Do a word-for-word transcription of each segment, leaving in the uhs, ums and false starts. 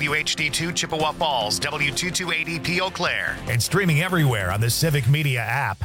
W H D two Chippewa Falls, W two two eighty P Eau Claire, and streaming everywhere on the Civic Media app.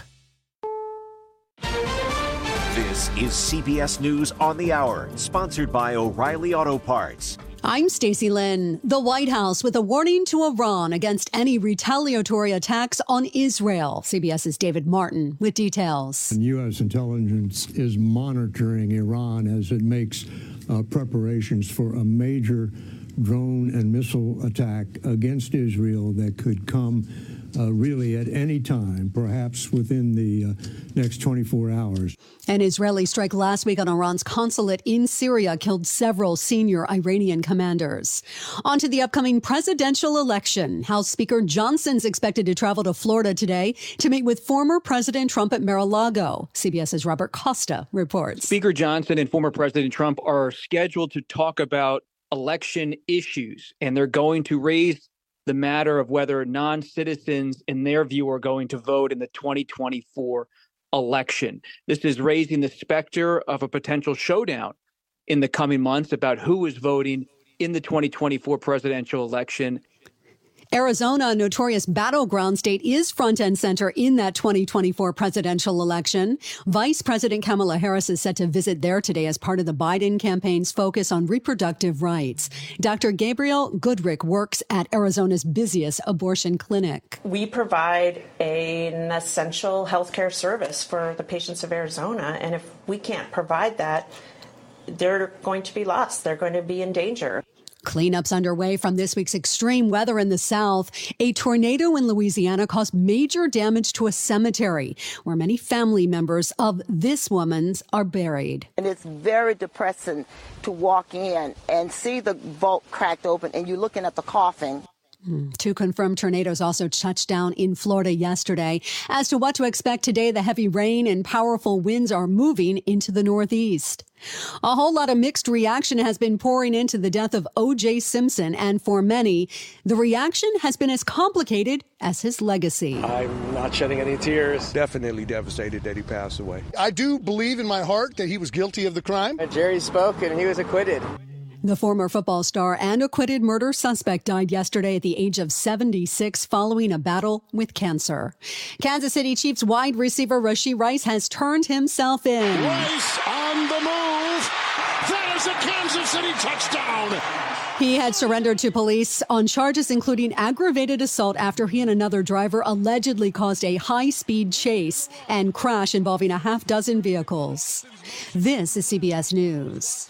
This is C B S News on the Hour, sponsored by O'Reilly Auto Parts. I'm Stacey Lynn. The White House with a warning to Iran against any retaliatory attacks on Israel. CBS's David Martin with details. And U S intelligence is monitoring Iran as it makes uh, preparations for a major drone and missile attack against Israel that could come uh, really at any time, perhaps within the uh, next twenty-four hours. An Israeli strike last week on Iran's consulate in Syria killed several senior Iranian commanders. On to the upcoming presidential election. House Speaker Johnson's expected to travel to Florida today to meet with former President Trump at Mar-a-Lago. CBS's Robert Costa reports. Speaker Johnson and former President Trump are scheduled to talk about election issues, and they're going to raise the matter of whether non-citizens, in their view, are going to vote in the twenty twenty-four election. This is raising the specter of a potential showdown in the coming months about who is voting in the twenty twenty-four presidential election. Arizona, a notorious battleground state, is front and center in that twenty twenty-four presidential election. Vice President Kamala Harris is set to visit there today as part of the Biden campaign's focus on reproductive rights. Doctor Gabriel Goodrick works at Arizona's busiest abortion clinic. We provide a, an essential healthcare service for the patients of Arizona, and if we can't provide that, they're going to be lost. They're going to be in danger. Cleanups underway from this week's extreme weather in the South. A tornado in Louisiana caused major damage to a cemetery where many family members of this woman's are buried. And it's very depressing to walk in and see the vault cracked open and you're looking at the coffin. Two confirmed tornadoes also touched down in Florida yesterday. As to what to expect today, the heavy rain and powerful winds are moving into the Northeast. A whole lot of mixed reaction has been pouring into the death of O J Simpson, and for many, the reaction has been as complicated as his legacy. I'm not shedding any tears. Definitely devastated that he passed away. I do believe in my heart that he was guilty of the crime. Jerry spoke and he was acquitted. The former football star and acquitted murder suspect died yesterday at the age of seventy-six following a battle with cancer. Kansas City Chiefs wide receiver Rashee Rice has turned himself in. Rice on the move. That is a Kansas City touchdown. He had surrendered to police on charges including aggravated assault after he and another driver allegedly caused a high-speed chase and crash involving a half dozen vehicles. This is C B S News.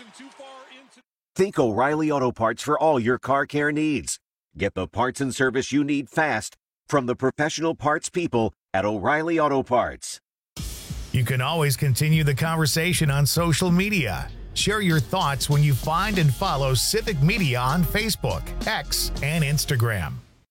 Think O'Reilly Auto Parts for all your car care needs. Get the parts and service you need fast from the professional parts people at O'Reilly Auto Parts. You can always continue the conversation on social media. Share your thoughts when you find and follow Civic Media on Facebook, X, and Instagram.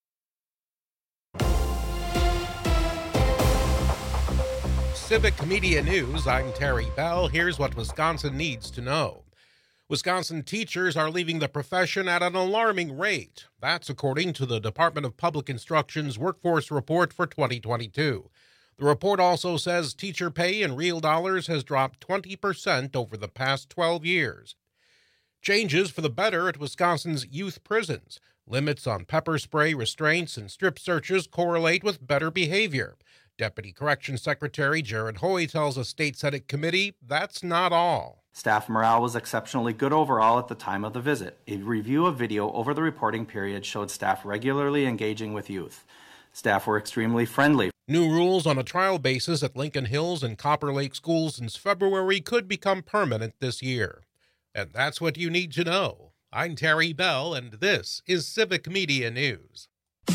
Civic Media News, I'm Terry Bell. Here's what Wisconsin needs to know. Wisconsin teachers are leaving the profession at an alarming rate. That's according to the Department of Public Instruction's Workforce Report for twenty twenty-two. The report also says teacher pay in real dollars has dropped twenty percent over the past twelve years. Changes for the better at Wisconsin's youth prisons. Limits on pepper spray restraints and strip searches correlate with better behavior. Deputy Corrections Secretary Jared Hoy tells a state Senate committee that's not all. Staff morale was exceptionally good overall at the time of the visit. A review of video over the reporting period showed staff regularly engaging with youth. Staff were extremely friendly. New rules on a trial basis at Lincoln Hills and Copper Lake schools since February could become permanent this year. And that's what you need to know. I'm Terry Bell, and this is Civic Media News.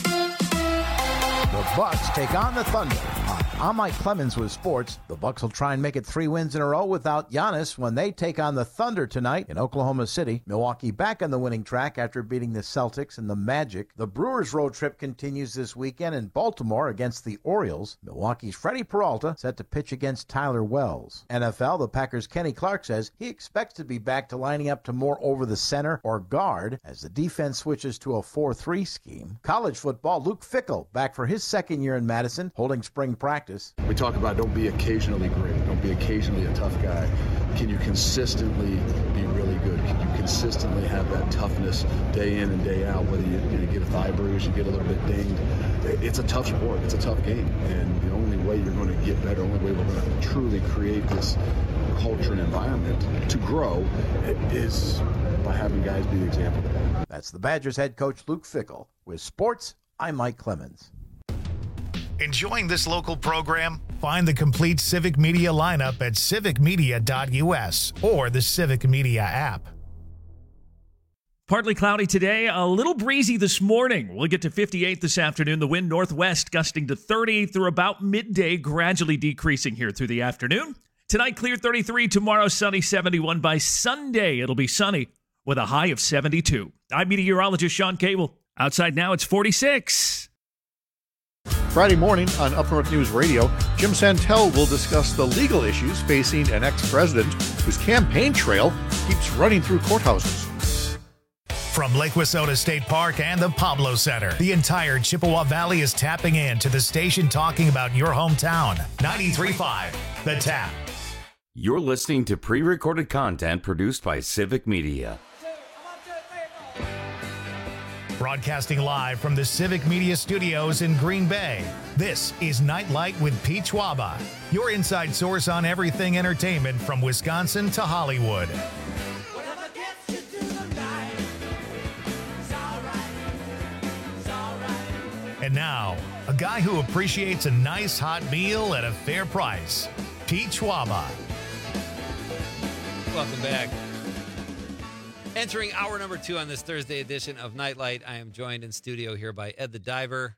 The Bucks take on the Thunder. I'm Mike Clemens with sports. The Bucks will try and make it three wins in a row without Giannis when they take on the Thunder tonight in Oklahoma City. Milwaukee back on the winning track after beating the Celtics and the Magic. The Brewers road trip continues this weekend in Baltimore against the Orioles. Milwaukee's Freddie Peralta set to pitch against Tyler Wells. N F L, the Packers' Kenny Clark says he expects to be back to lining up to more over the center or guard as the defense switches to a four three scheme. College football, Luke Fickell back for his second year in Madison, holding spring practice. We talk about don't be occasionally great, don't be occasionally a tough guy. Can you consistently be really good? Can you consistently have that toughness day in and day out, whether you, you know, get a thigh bruise, you get a little bit dinged. It's a tough sport. It's a tough game. And the only way you're going to get better, the only way we're going to truly create this culture and environment to grow is by having guys be the example. That's the Badgers head coach Luke Fickell. With sports, I'm Mike Clemens. Enjoying this local program? Find the complete Civic Media lineup at civic media dot u s or the Civic Media app. Partly cloudy today, a little breezy this morning. We'll get to fifty-eight this afternoon. The wind northwest gusting to thirty through about midday, gradually decreasing here through the afternoon. Tonight, clear thirty-three. Tomorrow, sunny seventy-one. By Sunday, it'll be sunny with a high of seventy-two. I'm meteorologist Sean Cable. Outside now, it's forty-six. Friday morning on Up North News Radio, Jim Santel will discuss the legal issues facing an ex-president whose campaign trail keeps running through courthouses. From Lake Wissota State Park and the Pablo Center, the entire Chippewa Valley is tapping in to the station talking about your hometown. ninety-three point five, The Tap. You're listening to pre-recorded content produced by Civic Media. Broadcasting live from the Civic Media Studios in Green Bay, this is Nightlight with Pete Schwaba, your inside source on everything entertainment from Wisconsin to Hollywood. And now, a guy who appreciates a nice hot meal at a fair price, Pete Schwaba. Welcome back. Entering hour number two on this Thursday edition of Nightlight, I am joined in studio here by Ed the Diver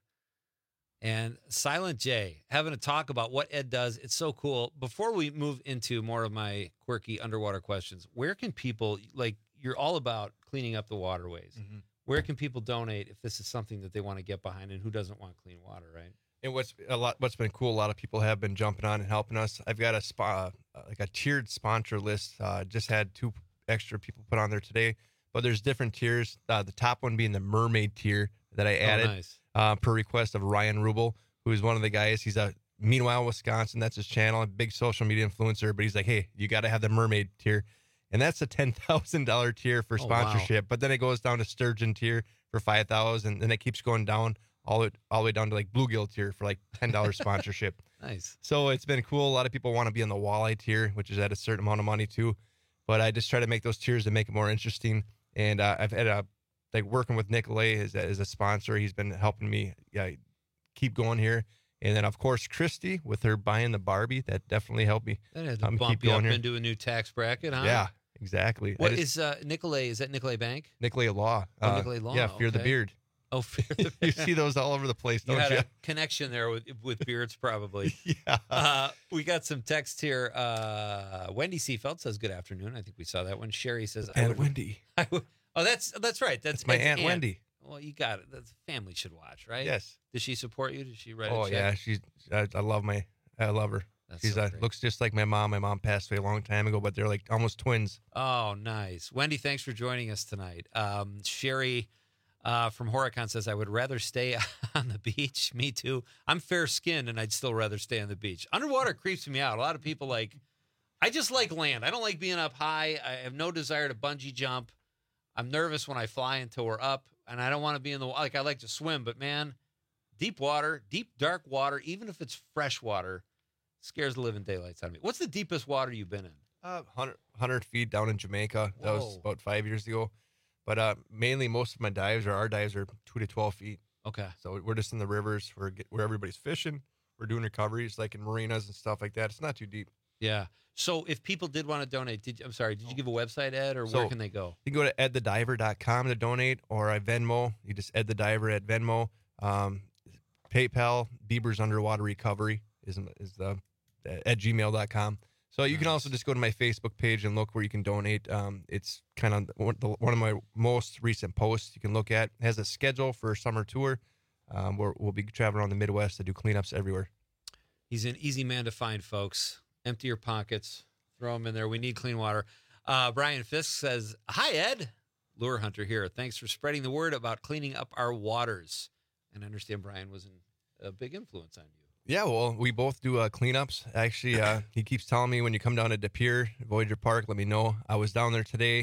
and Silent J, having a talk about what Ed does. It's so cool. Before we move into more of my quirky underwater questions, where can people, like, you're all about cleaning up the waterways. Mm-hmm. Where can people donate if this is something that they want to get behind, and who doesn't want clean water, right? And what's a lot, what's been cool, a lot of people have been jumping on and helping us. I've got a spa, uh, like a tiered sponsor list. Uh, just had two extra people put on there today, but there's different tiers. Uh, the top one being the mermaid tier that I added, oh, nice. uh, per request of Ryan Rubel, who is one of the guys. He's a Meanwhile Wisconsin, that's his channel, a big social media influencer. But he's like, hey, you got to have the mermaid tier, and that's a ten thousand dollar tier for sponsorship. Oh, wow. But then it goes down to sturgeon tier for five thousand, and then it keeps going down all the all the way down to like bluegill tier for like ten dollar sponsorship. Nice. So it's been cool. A lot of people want to be on the walleye tier, which is at a certain amount of money too. But I just try to make those tiers to make it more interesting. And uh, I've had a, like working with Nicolay as, as a sponsor. He's been helping me yeah, keep going here. And then, of course, Christy with her buying the Barbie. That definitely helped me. That had to um, bump keep you going up here. into a new tax bracket, huh? Yeah, exactly. What just, is uh, Nicolay? Is that Nicolay Bank? Nicolay Law. Oh, uh, Nicolay Law. Yeah, Fear okay. the Beard. Oh, Fear the Beard. You see those all over the place, don't you? Had you? a connection there with with beards, probably. Yeah. Uh, we got some text here. Uh, Wendy Seafeld says, good afternoon. I think we saw that one. Sherry says, I Aunt would, Wendy. I would, oh, that's that's right. That's, that's my Ed's Aunt, Aunt Wendy. Well, you got it. That's family should watch, right? Yes. Does she support you? Did she write Oh, a check? yeah. She's, I, I love my, I love her. That's She's so uh, great. looks just like my mom. My mom passed away a long time ago, but they're like almost twins. Oh, nice. Wendy, thanks for joining us tonight. Um, Sherry uh, from Horicon says, I would rather stay on the beach. Me too. I'm fair-skinned, and I'd still rather stay on the beach. Underwater creeps me out. A lot of people like, I just like land. I don't like being up high. I have no desire to bungee jump. I'm nervous when I fly until we're up, and I don't want to be in the, like, I like to swim, but man, deep water, deep, dark water, even if it's fresh water, scares the living daylights out of me. What's the deepest water you've been in? Uh, one hundred, one hundred feet down in Jamaica. That was Whoa. about five years ago. But uh, mainly most of my dives or our dives are two to twelve feet. Okay. So we're just in the rivers where, where everybody's fishing. We're doing recoveries like in marinas and stuff like that. It's not too deep. Yeah. So if people did want to donate, did I'm sorry, did you give a website, Ed, or So, where can they go? You can go to ed the diver dot com to donate, or I Venmo. You just Ed the Diver at Venmo. Um, PayPal, Bieber's Underwater Recovery is is the at gmail dot com. So you nice. Can also just go to my Facebook page and look where you can donate. Um, it's kind of one of my most recent posts you can look at. It has a schedule for a summer tour um, where we'll be traveling around the Midwest to do cleanups everywhere. He's an easy man to find, folks. Empty your pockets. Throw them in there. We need clean water. Uh, Brian Fisk says, hi, Ed. Lure Hunter here. Thanks for spreading the word about cleaning up our waters. And I understand Brian was an, a big influence on you. Yeah, well, we both do uh, cleanups. Actually, uh, he keeps telling me when you come down to De Pere, Voyager Park, let me know. I was down there today,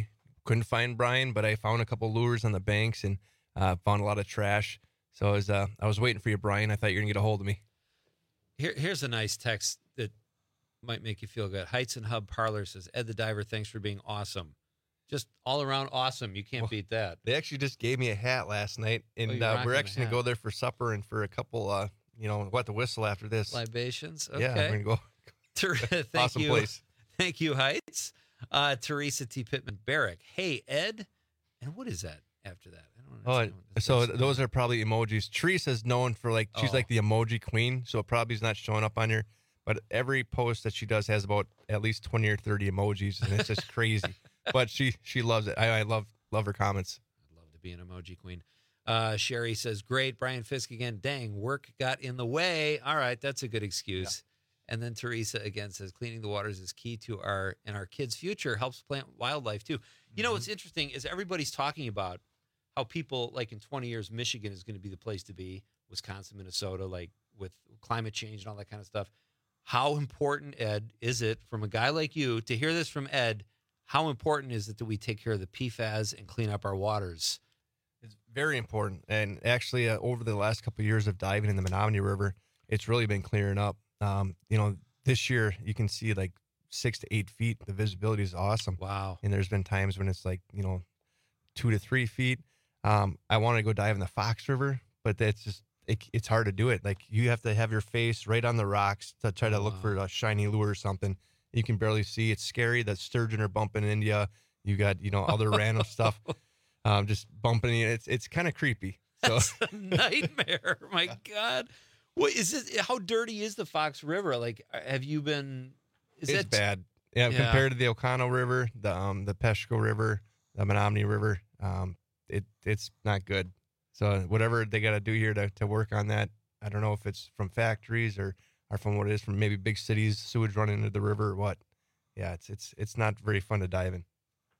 couldn't find Brian, but I found a couple lures on the banks and uh, found a lot of trash. So I was, uh, I was waiting for you, Brian. I thought you were going to get a hold of me. Here, here's a nice text that might make you feel good. Heights and Hub Parlor says, Ed the Diver, thanks for being awesome. Just all around awesome. You can't well, beat that. They actually just gave me a hat last night, and oh, uh, we're actually going to go there for supper and for a couple, uh, you know, what to whistle after this. Libations? Okay. Yeah, we're going to go. Thank awesome you. place. Thank you, Heights. Uh, Teresa T. Pittman Barrick. Hey, Ed. And what is that after that? I don't understand. Oh, so those are probably emojis. Teresa's known for like, she's oh. like the emoji queen, so it probably is not showing up on here. But every post that she does has about at least twenty or thirty emojis, and it's just crazy. But she she loves it. I, I love love her comments. I'd love to be an emoji queen. Uh, Sherry says, great. Brian Fisk again. Dang, work got in the way. All right, that's a good excuse. Yeah. And then Teresa again says, cleaning the waters is key to our and our kids' future, helps plant wildlife too. Mm-hmm. You know what's interesting is everybody's talking about how people, like in twenty years, Michigan is going to be the place to be, Wisconsin, Minnesota, like with climate change and all that kind of stuff. How important, Ed, is it from a guy like you to hear this from Ed? How important is it that we take care of the P F A S and clean up our waters? It's very important. And actually, uh, over the last couple of years of diving in the Menominee River, it's really been clearing up. Um, you know, this year you can see like six to eight feet. The visibility is awesome. Wow. And there's been times when it's like, you know, two to three feet. Um, I want to go dive in the Fox River, but that's just, it, it's hard to do it. Like you have to have your face right on the rocks to try to wow. look for a shiny lure or something. You can barely see. It's scary. That sturgeon are bumping into you. You got, you know, other random stuff um, just bumping you. It's it's kind of creepy. So That's a nightmare. My God. What is it? How dirty is the Fox River? Like, have you been? Is it's that bad. Yeah, yeah, compared to the Oconto River, the um, the Peshko River, the Menominee River, um, it it's not good. So whatever they got to do here to to work on that, I don't know if it's from factories or. Or from what it is from maybe big cities, sewage running into the river or what. Yeah, it's it's it's not very fun to dive in.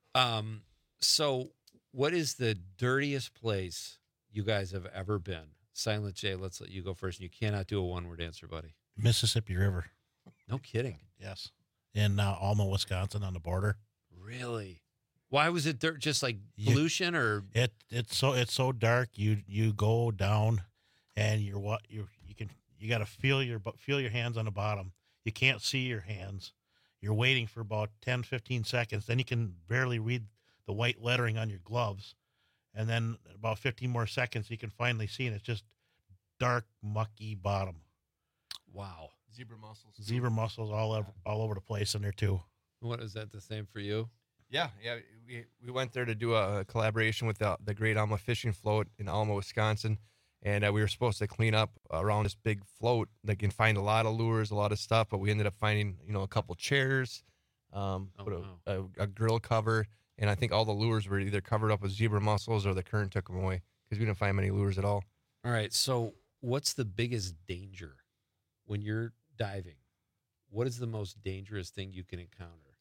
Um, so what is the dirtiest place you guys have ever been? Silent J, let's let you go first. You cannot do a one-word answer, buddy. Mississippi River. No kidding. Yes. In uh, Alma, Wisconsin on the border. Really? Why was it dirt? Just like pollution you, or? It it's so it's so dark. You you go down and you're what you you can You got to feel your feel your hands on the bottom. You can't see your hands. You're waiting for about ten, fifteen seconds. Then you can barely read the white lettering on your gloves. And then about fifteen more seconds, you can finally see, and it's just dark, mucky bottom. Wow. Zebra mussels. Zebra mussels all over, all over the place in there, too. What, is that the same for you? Yeah, yeah. We we went there to do a collaboration with the, the Great Alma Fishing Float in Alma, Wisconsin. And uh, we were supposed to clean up around this big float. They can find a lot of lures, a lot of stuff, but we ended up finding, you know, a couple chairs, um, oh, put a, wow. a, a grill cover, and I think all the lures were either covered up with zebra mussels or the current took them away because we didn't find many lures at all. All right, so what's the biggest danger when you're diving? What is the most dangerous thing you can encounter?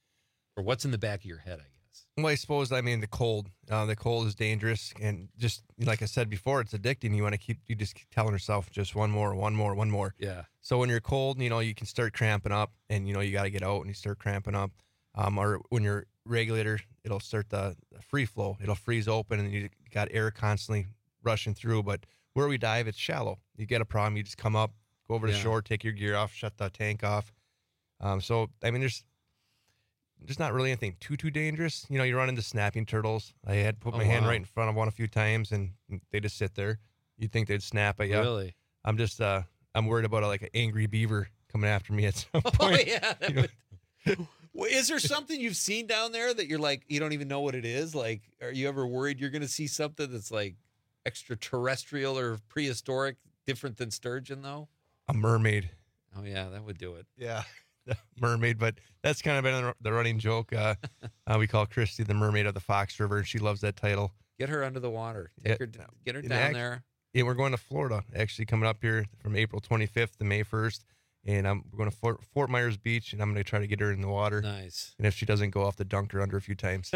Or what's in the back of your head, I guess? Well, I suppose, I mean, the cold. Uh, the cold is dangerous. And just like I said before, it's addicting. You want to keep, you just keep telling yourself just one more, one more, one more. Yeah. So when you're cold, you know, you can start cramping up and, you know, you got to get out and you start cramping up. Um, or when your regulator, it'll start the, the free flow. It'll freeze open and you got air constantly rushing through. But where we dive, it's shallow. You get a problem, you just come up, go over yeah. the shore, take your gear off, shut the tank off. Um, so, I mean, there's, There's not really anything too, too dangerous. You know, you run into snapping turtles. I had put oh, my hand wow. right in front of one a few times, and they just sit there. You'd think they'd snap at you. Really? I'm just, uh, I'm worried about a, like an angry beaver coming after me at some Oh, point. yeah. You know? Well, is there something you've seen down there that you're like, you don't even know what it is? Like, are you ever worried you're going to see something that's like extraterrestrial or prehistoric, different than sturgeon, though? A mermaid. Oh, yeah, that would do it. Yeah. Mermaid, but that's kind of been the running joke. Uh, uh, we call Christy the mermaid of the Fox River, and she loves that title. Get her under the water. Take Yeah. her, get her And down act- there. Yeah, we're going to Florida, actually coming up here from April twenty-fifth to May first, and I'm we're going to Fort, Fort Myers Beach, and I'm going to try to get her in the water. Nice. And if she doesn't go off, to dunk her under a few times.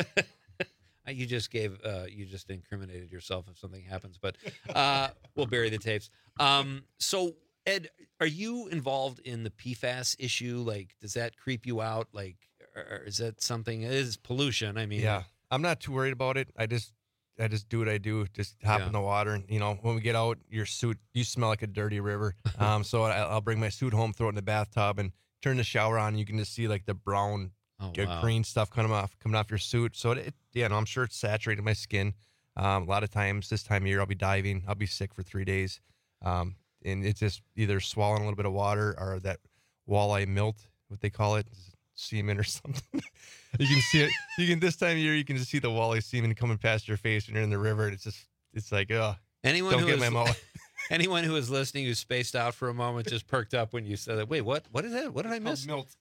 You just gave, uh, you just incriminated yourself if something happens, but uh, we'll bury the tapes. Um, so, Ed, are you involved in the P F A S issue? Like, does that creep you out? Like, or is that something? It is pollution. I mean, Yeah, I'm not too worried about it. I just I just do what I do. Just hop Yeah. in the water. And, you know, when we get out, your suit, you smell like a dirty river. Um, so I, I'll bring my suit home, throw it in the bathtub, and turn the shower on. And you can just see like the brown, Oh, uh, wow. green stuff coming off coming off your suit. So it, it yeah, no, I'm sure it's saturated my skin. Um, a lot of times this time of year, I'll be diving. I'll be sick for three days. Um, and it's just either swallowing a little bit of water or that walleye milt, what they call it, semen or something. You can see it. You can this time of year, you can just see the walleye semen coming past your face when you're in the river. And it's just, it's like, oh, Anyone don't who get is, my mouth. anyone who is listening who spaced out for a moment just perked up when you said that. Wait, what? What is that? What did I miss? Oh, milt.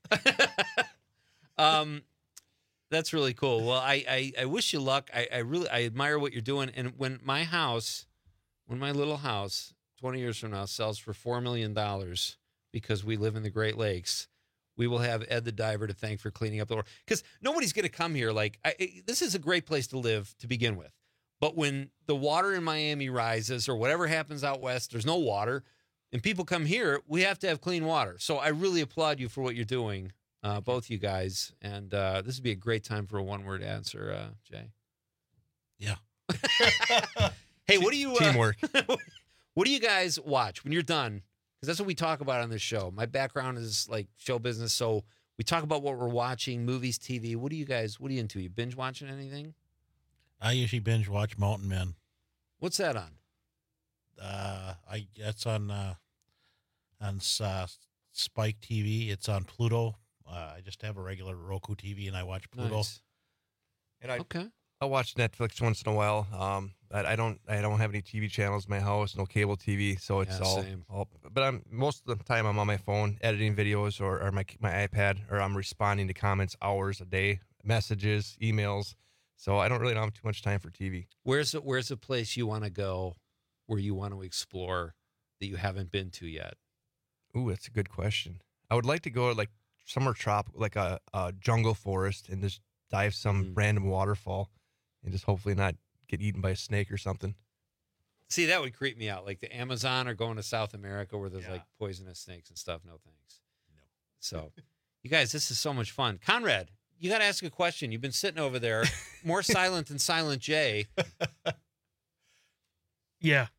Um, that's really cool. Well, I, I, I wish you luck. I, I really I admire what you're doing. And when my house, when my little house, twenty years from now, sells for four million dollars because we live in the Great Lakes, we will have Ed the Diver to thank for cleaning up the water. Because nobody's going to come here. Like I, I- this is a great place to live to begin with. But when the water in Miami rises or whatever happens out west, there's no water, and people come here, we have to have clean water. So I really applaud you for what you're doing, uh, both you guys. And uh, this would be a great time for a one-word answer, uh, Jay. Yeah. Hey, what do you uh, Teamwork. What do you guys watch when you're done? Because that's what we talk about on this show. My background is like show business, so we talk about what we're watching, movies, T V. What do you guys? What are you into? You binge watching anything? I usually binge watch Mountain Men. What's that on? Uh, I that's on uh, on uh, Spike T V. It's on Pluto. Uh, I just have a regular Roku T V and I watch Pluto. Nice. And I, Okay. I'll watch Netflix once in a while. Um, but I don't, I don't have any T V channels in my house, no cable T V, so it's Yeah, all, same. all. But I'm most of the time I'm on my phone editing videos or, or my my iPad, or I'm responding to comments hours a day, messages, emails. So I don't really have too much time for T V. Where's the, Where's a place you want to go, where you want to explore that you haven't been to yet? Ooh, that's a good question. I would like to go like somewhere tropical, like a, a jungle forest, and just dive some Mm. random waterfall, and just hopefully not get eaten by a snake or something. See, that would creep me out. Like the Amazon or going to South America where there's Yeah. like poisonous snakes and stuff. No thanks. No. So, you guys, this is so much fun. Conrad, you got to ask a question. You've been sitting over there, more silent than Silent J. Yeah.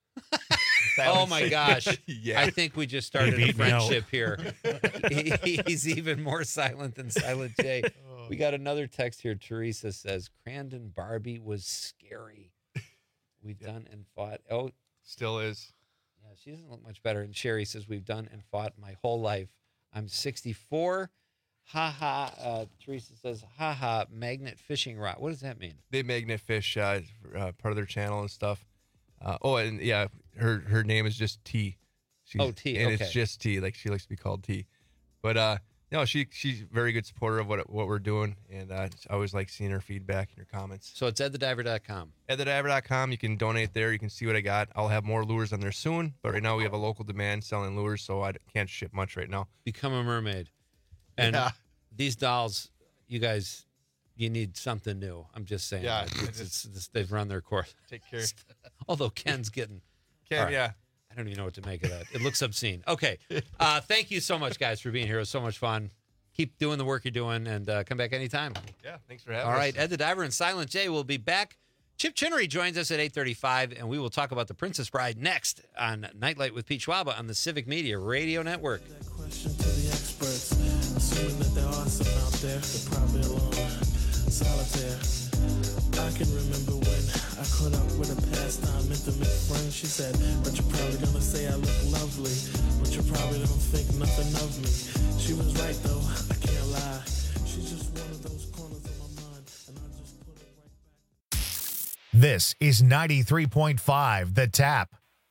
Oh my gosh. Yeah. I think we just started You a beat me out. friendship here. He- He's even more silent than Silent J. We got another text here. Teresa says, Crandon Barbie was scary. We've done and fought. Oh, Still is. yeah, she doesn't look much better. And Sherry says, we've done and fought my whole life. I'm sixty-four. Ha ha. Uh, Teresa says, ha ha, magnet fishing rod. What does that mean? They magnet fish, uh, uh, part of their channel and stuff. Uh, oh, and yeah, her her name is just T. She's, Oh, T, and okay. it's just T. Like she likes to be called T. But uh, no, she she's a very good supporter of what what we're doing, and uh, I always like seeing her feedback and her comments. So it's ed the diver dot com. At the diver dot com, you can donate there. You can see what I got. I'll have more lures on there soon, but right now we have a local demand selling lures, so I can't ship much right now. Become a mermaid. And Yeah. these dolls, you guys, you need something new. I'm just saying. Yeah, It's, I it's, just- it's- they've run their course. Take care. Although Ken's getting. Ken, All right. yeah. I don't even know what to make of that. It looks obscene. Okay. Uh, thank you so much, guys, for being here. It was so much fun. Keep doing the work you're doing and uh, come back anytime. Yeah, thanks for having All us. right. Ed the Diver and Silent J will be back. Chip Chinnery joins us at eight thirty-five, and we will talk about The Princess Bride next on Nightlight with Pete Schwaba on the Civic Media Radio Network. Question to the experts, assuming that there are some out there, they're probably alone, solitaire. I can remember when I caught up with a pastime intimate friend. She said, but you're probably gonna say I look lovely, but you probably don't think nothing of me. She was right though, I can't lie. She's just one of those corners of my mind, and I just put it right back. This is ninety-three point five The Tap.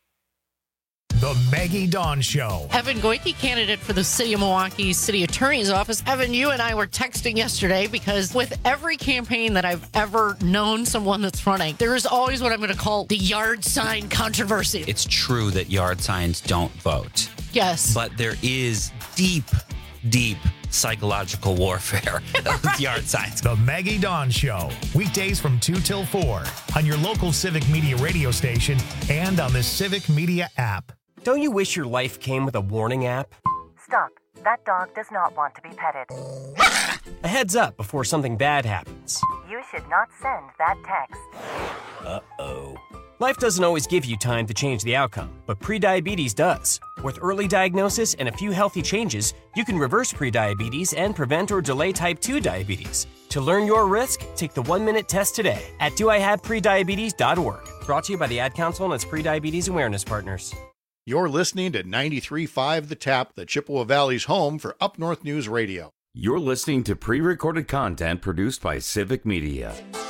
The Maggie Dawn Show. Evan Goike, candidate for the City of Milwaukee City Attorney's Office. Evan, you and I were texting yesterday because with every campaign that I've ever known someone that's running, there is always what I'm going to call the yard sign controversy. It's true that yard signs don't vote. Yes. But there is deep, deep psychological warfare with yard signs. The Maggie Dawn Show. Weekdays from two till four on your local Civic Media radio station and on the Civic Media app. Don't you wish your life came with a warning app? Stop. That dog does not want to be petted. A heads up before something bad happens. You should not send that text. Uh-oh. Life doesn't always give you time to change the outcome, but prediabetes does. With early diagnosis and a few healthy changes, you can reverse prediabetes and prevent or delay type two diabetes. To learn your risk, take the one-minute test today at do I have prediabetes dot org. Brought to you by the Ad Council and its prediabetes awareness partners. You're listening to ninety-three point five The Tap, the Chippewa Valley's home for Up North News Radio. You're listening to pre-recorded content produced by Civic Media.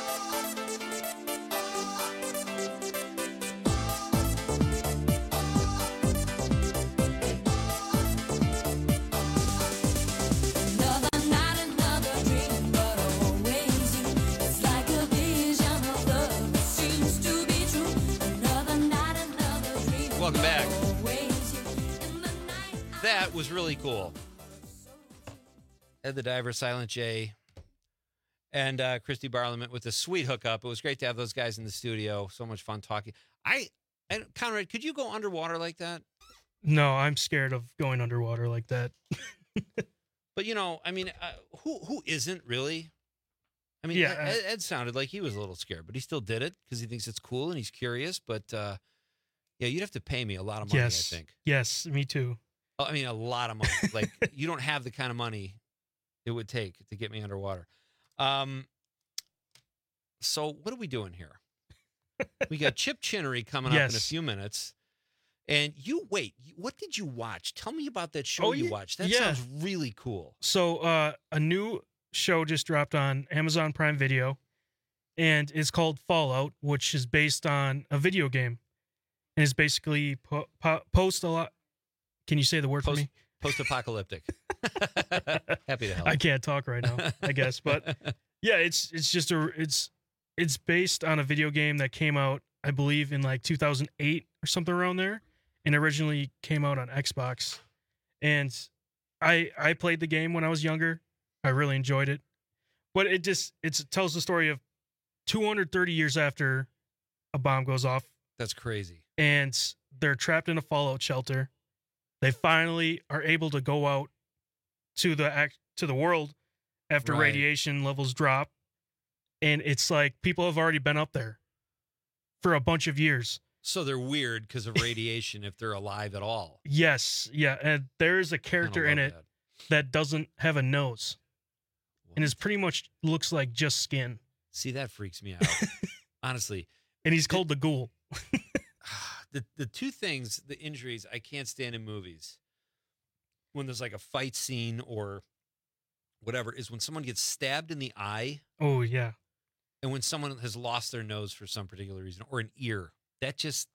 Welcome back. That was really cool. Ed the Diver, Silent J, and uh, Christy Barliament with a sweet hookup. It was great to have those guys in the studio. So much fun talking. I, and Conrad, could you go underwater like that? No, I'm scared of going underwater like that. But, you know, I mean, uh, who who isn't really? I mean, Yeah, Ed, Ed sounded like he was a little scared, but he still did it because he thinks it's cool and he's curious. But, uh, yeah, you'd have to pay me a lot of money, Yes. I think. Yes, me too. I mean, a lot of money. Like, you don't have the kind of money it would take to get me underwater. Um, so what are we doing here? We got Chip Chinnery coming up in a Yes. few minutes. And you, wait, what did you watch? Tell me about that show Oh, you yeah. watched. That Yeah. sounds really cool. So uh, a new show just dropped on Amazon Prime Video, and it's called Fallout, which is based on a video game. And it's basically po- po- post a lot. Can you say the word Post- for me? Post-apocalyptic. Happy to help. I can't talk right now, I guess, but yeah, it's it's just a it's it's based on a video game that came out, I believe, in like two thousand eight or something around there, and originally came out on Xbox. And I I played the game when I was younger. I really enjoyed it, but it just it's, it tells the story of two hundred thirty years after a bomb goes off, That's crazy. and they're trapped in a fallout shelter. They finally are able to go out to the act to the world after Right. radiation levels drop, and it's like people have already been up there for a bunch of years. So they're weird because of radiation if they're alive at all. Yes, yeah, and there's a character in love it that. doesn't have a nose, and is pretty much looks like just skin. See, that freaks me out. Honestly. And he's called the Ghoul. The the two things, the injuries I can't stand in movies, when there's like a fight scene or whatever, is when someone gets stabbed in the eye Oh yeah, and when someone has lost their nose for some particular reason or an ear. That just,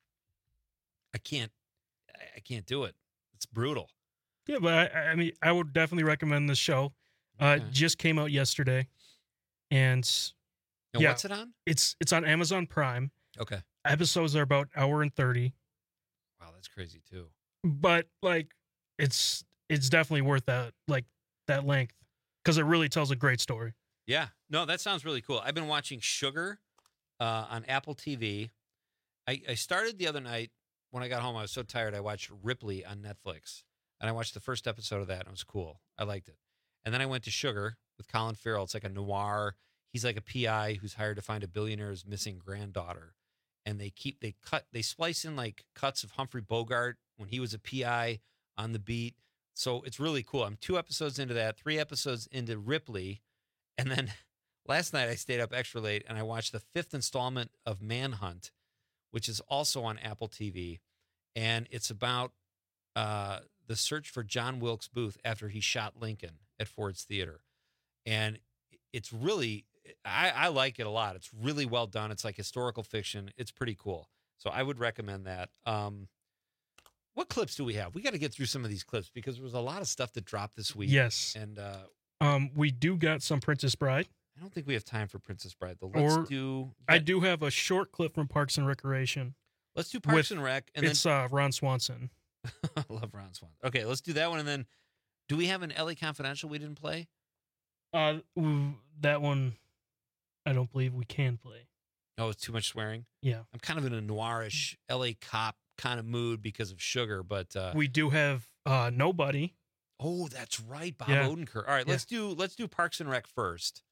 I can't, I- I can't do it. It's brutal. yeah, but I, I mean, I would definitely recommend this show. Uh, Okay. it just came out yesterday, and And yeah, what's it on? It's it's on Amazon Prime. Okay. Episodes are about an hour and thirty, Wow, that's crazy too. but like it's it's definitely worth that like that length because it really tells a great story. Yeah. No, that sounds really cool. I've been watching Sugar uh, on Apple T V. I, I started the other night when I got home. I was so tired. I watched Ripley on Netflix, and I watched the first episode of that, and it was cool. I liked it. And then I went to Sugar with Colin Farrell. It's like a noir. He's like a P I who's hired to find a billionaire's missing granddaughter. And they keep, they cut, they splice in like cuts of Humphrey Bogart when he was a P I on the beat. So it's really cool. I'm two episodes into that, three episodes into Ripley. And then last night I stayed up extra late and I watched the fifth installment of Manhunt, which is also on Apple T V. And it's about uh, the search for John Wilkes Booth after he shot Lincoln at Ford's Theater. And it's really, I, I like it a lot. It's really well done. It's like historical fiction. It's pretty cool. So I would recommend that. Um, what clips do we have? We got to get through some of these clips because there was a lot of stuff that dropped this week. Yes. And uh, Um, we do got some Princess Bride. I don't think we have time for Princess Bride, though. Let's Or do. I do have a short clip from Parks and Recreation. Let's do Parks with- and Rec. And it's then, uh, Ron Swanson. I love Ron Swan. Okay, let's do that one. And then do we have an L A Confidential we didn't play? Uh, w- that one, I don't believe we can play. Oh, it's too much swearing? Yeah. I'm kind of in a noirish L A cop kind of mood because of Sugar, but uh, We do have uh, Nobody. Oh, that's right, Bob Yeah. Odenkirk. All right, Yeah. let's do let's do Parks and Rec first.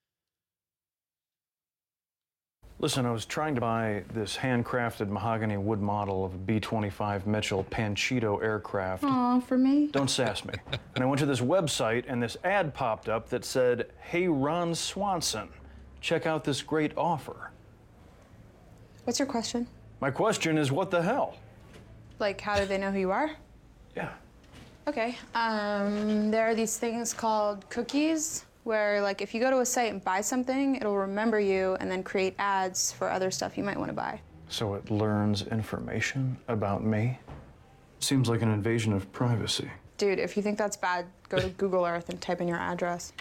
Listen, I was trying to buy this handcrafted mahogany wood model of a B twenty-five Mitchell Panchito aircraft. Aw, for me? Don't sass me. And I went to this website, and this ad popped up that said, "Hey, Ron Swanson, check out this great offer." What's your question? My question is, what the hell? Like, how do they know who you are? Yeah. Okay. Um, there are these things called cookies, where, like, if you go to a site and buy something, it'll remember you and then create ads for other stuff you might want to buy. So it learns information about me? Seems like an invasion of privacy. Dude, if you think that's bad, go to Google Earth and type in your address.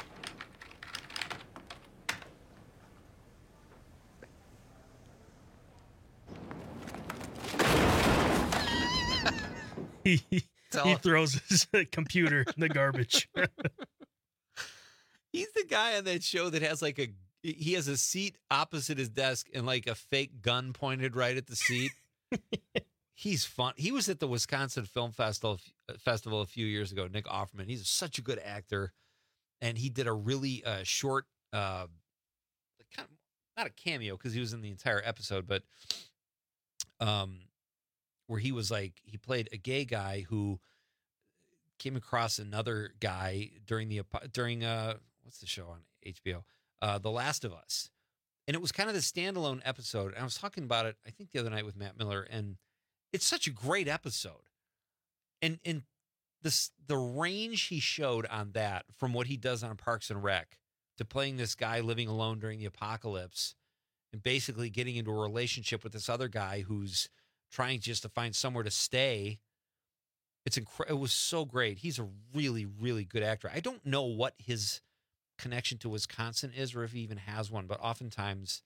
he Tell he him. throws his computer in the garbage. He's the guy on that show that has like a he has a seat opposite his desk and like a fake gun pointed right at the seat. He's fun. He was at the Wisconsin Film Festival Festival a few years ago. Nick Offerman. He's such a good actor, and he did a really uh, short, uh, kind of not a cameo because he was in the entire episode, but um, where he was like he played a gay guy who came across another guy during the during uh what's the show on H B O, uh, The Last of Us, and it was kind of the standalone episode. And I was talking about it, I think the other night with Matt Miller, and it's such a great episode. And and this the range he showed on that from what he does on Parks and Rec to playing this guy living alone during the apocalypse and basically getting into a relationship with this other guy who's trying just to find somewhere to stay. It's incre- It was so great. He's a really, really good actor. I don't know what his connection to Wisconsin is or if he even has one, but oftentimes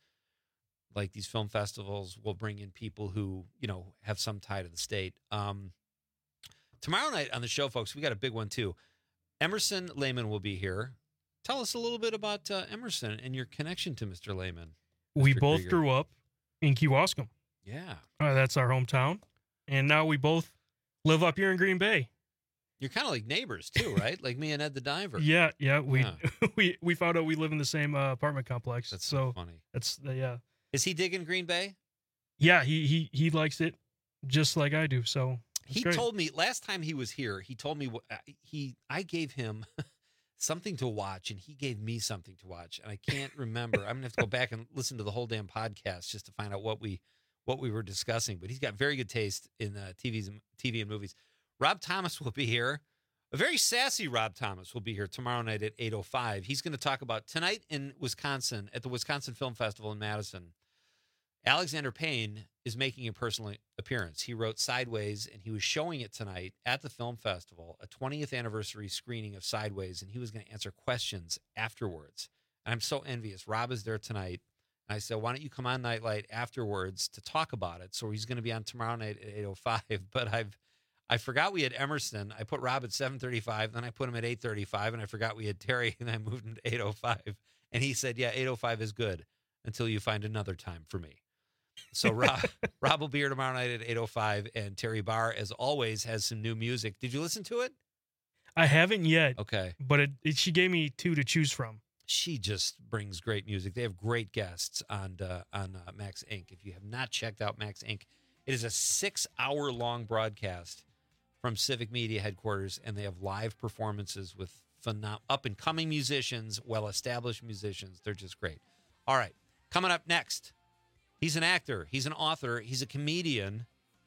like these film festivals will bring in people who, you know, have some tie to the state. Um, tomorrow night on the show, folks, we got a big one too. Emerson Lehman will be here. Tell us a little bit about uh, Emerson and your connection to Mister Lehman. We Mister both Krieger. grew up in Kewaskum. Yeah. Uh, that's our hometown. And now we both live up here in Green Bay. You're kind of like neighbors too, right? Like me and Ed the Diver. Yeah, yeah. We Yeah. we we found out we live in the same uh, apartment complex. That's so so funny. That's uh, yeah. Is he digging Green Bay? Yeah, he he he likes it just like I do. So it's He great. told me last time he was here, he told me what uh, he I gave him something to watch and he gave me something to watch. And I can't remember. I'm gonna have to go back and listen to the whole damn podcast just to find out what we what we were discussing. But he's got very good taste in uh, T Vs and T V and movies. Rob Thomas will be here. A very sassy Rob Thomas will be here tomorrow night at eight oh five. He's going to talk about tonight in Wisconsin at the Wisconsin Film Festival in Madison. Alexander Payne is making a personal appearance. He wrote Sideways, and he was showing it tonight at the film festival, a twentieth anniversary screening of Sideways, and he was going to answer questions afterwards. And I'm so envious. Rob is there tonight. And I said, why don't you come on Nightlight afterwards to talk about it? So he's going to be on tomorrow night at eight oh five. But I've I forgot we had Emerson. I put Rob at seven thirty-five, then I put him at eight thirty-five, and I forgot we had Terry, and I moved him to eight oh five. And he said, yeah, eight oh five is good until you find another time for me. So Rob, Rob will be here tomorrow night at eight oh five, and Terry Barr, as always, has some new music. Did you listen to it? I haven't yet. Okay. But it, it, she gave me two to choose from. She just brings great music. They have great guests on uh, on uh, Max Incorporated. If you have not checked out Max Incorporated, it is a six-hour-long broadcast from Civic Media headquarters, and they have live performances with phenom- up-and-coming musicians, well-established musicians. They're just great. All right, coming up next, he's an actor, he's an author, he's a comedian,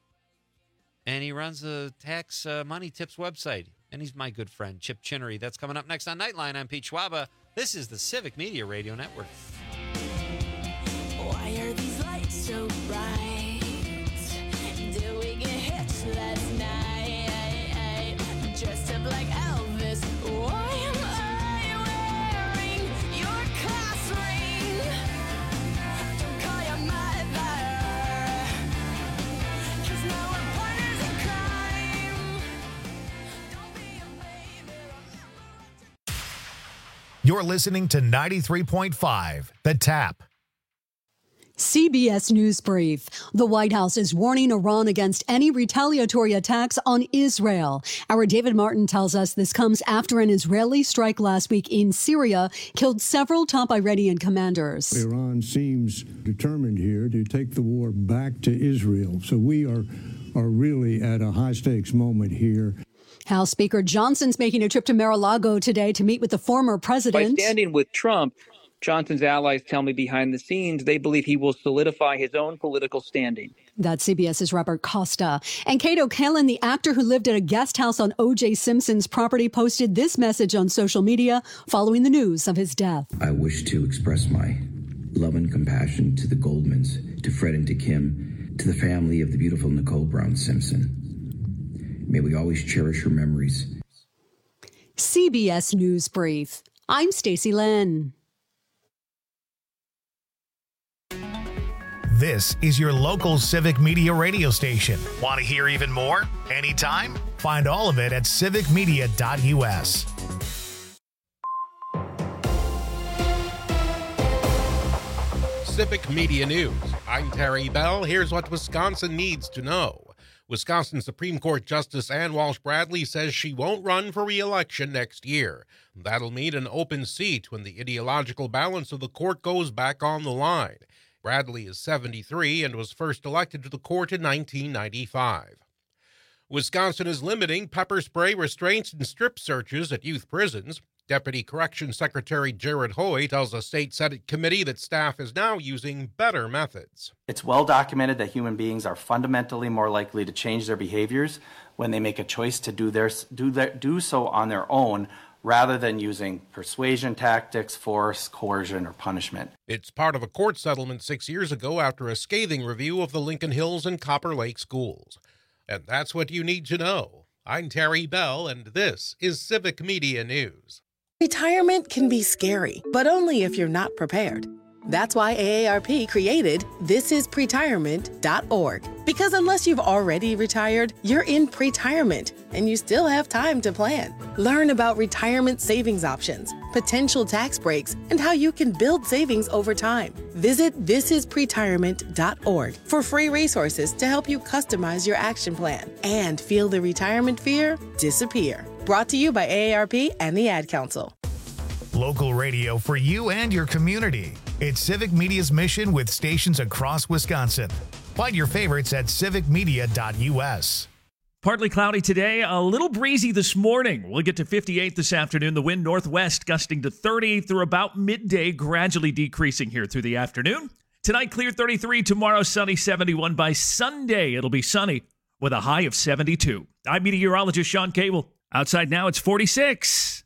and he runs a tax uh, money tips website. And he's my good friend, Chip Chinnery. That's coming up next on Nightline. I'm Pete Schwaba. This is the Civic Media Radio Network. Why are these lights so bright? Did we get hit last night? Dressed up like Elvis. Why am I wearing your class ring? Don't call your mother, 'cause now we're partners in crime. Don't be a baby. You're listening to ninety-three point five, The Tap. C B S News Brief. The White House is warning Iran against any retaliatory attacks on Israel. Our David Martin tells us this comes after an Israeli strike last week in Syria killed several top Iranian commanders. Iran seems determined here to take the war back to Israel. So we are, are really at a high-stakes moment here. House Speaker Johnson's making a trip to Mar-a-Lago today to meet with the former president. By standing with Trump, Johnson's allies tell me behind the scenes they believe he will solidify his own political standing. That's CBS's Robert Costa. And Kato Kaelin, the actor who lived at a guest house on O J Simpson's property, posted this message on social media following the news of his death. I wish to express my love and compassion to the Goldmans, to Fred and to Kim, to the family of the beautiful Nicole Brown Simpson. May we always cherish her memories. C B S News Brief. I'm Stacey Lynn. This is your local Civic Media radio station. Want to hear even more? Anytime? Find all of it at civic media dot u s. Civic Media News. I'm Terry Bell. Here's what Wisconsin needs to know. Wisconsin Supreme Court Justice Ann Walsh Bradley says she won't run for re-election next year. That'll mean an open seat when the ideological balance of the court goes back on the line. Bradley is seventy-three and was first elected to the court in nineteen ninety-five. Wisconsin is limiting pepper spray restraints and strip searches at youth prisons. Deputy Corrections Secretary Jared Hoy tells a state Senate committee that staff is now using better methods. It's well documented that human beings are fundamentally more likely to change their behaviors when they make a choice to do, their, do, their, do so on their own, rather than using persuasion tactics, force, coercion, or punishment. It's part of a court settlement six years ago after a scathing review of the Lincoln Hills and Copper Lake schools. And that's what you need to know. I'm Terry Bell, and this is Civic Media News. Retirement can be scary, but only if you're not prepared. That's why A A R P created this is pretirement dot org. Because unless you've already retired, you're in pretirement, and you still have time to plan. Learn about retirement savings options, potential tax breaks, and how you can build savings over time. Visit this is pretirement dot org for free resources to help you customize your action plan and feel the retirement fear disappear. Brought to you by A A R P and the Ad Council. Local radio for you and your community. It's Civic Media's mission with stations across Wisconsin. Find your favorites at civic media dot u s. Partly cloudy today, a little breezy this morning. We'll get to fifty-eight this afternoon. The wind northwest gusting to thirty through about midday, gradually decreasing here through the afternoon. Tonight, clear thirty-three. Tomorrow, sunny seventy-one. By Sunday, it'll be sunny with a high of seventy-two. I'm meteorologist Sean Cable. Outside now, it's forty-six.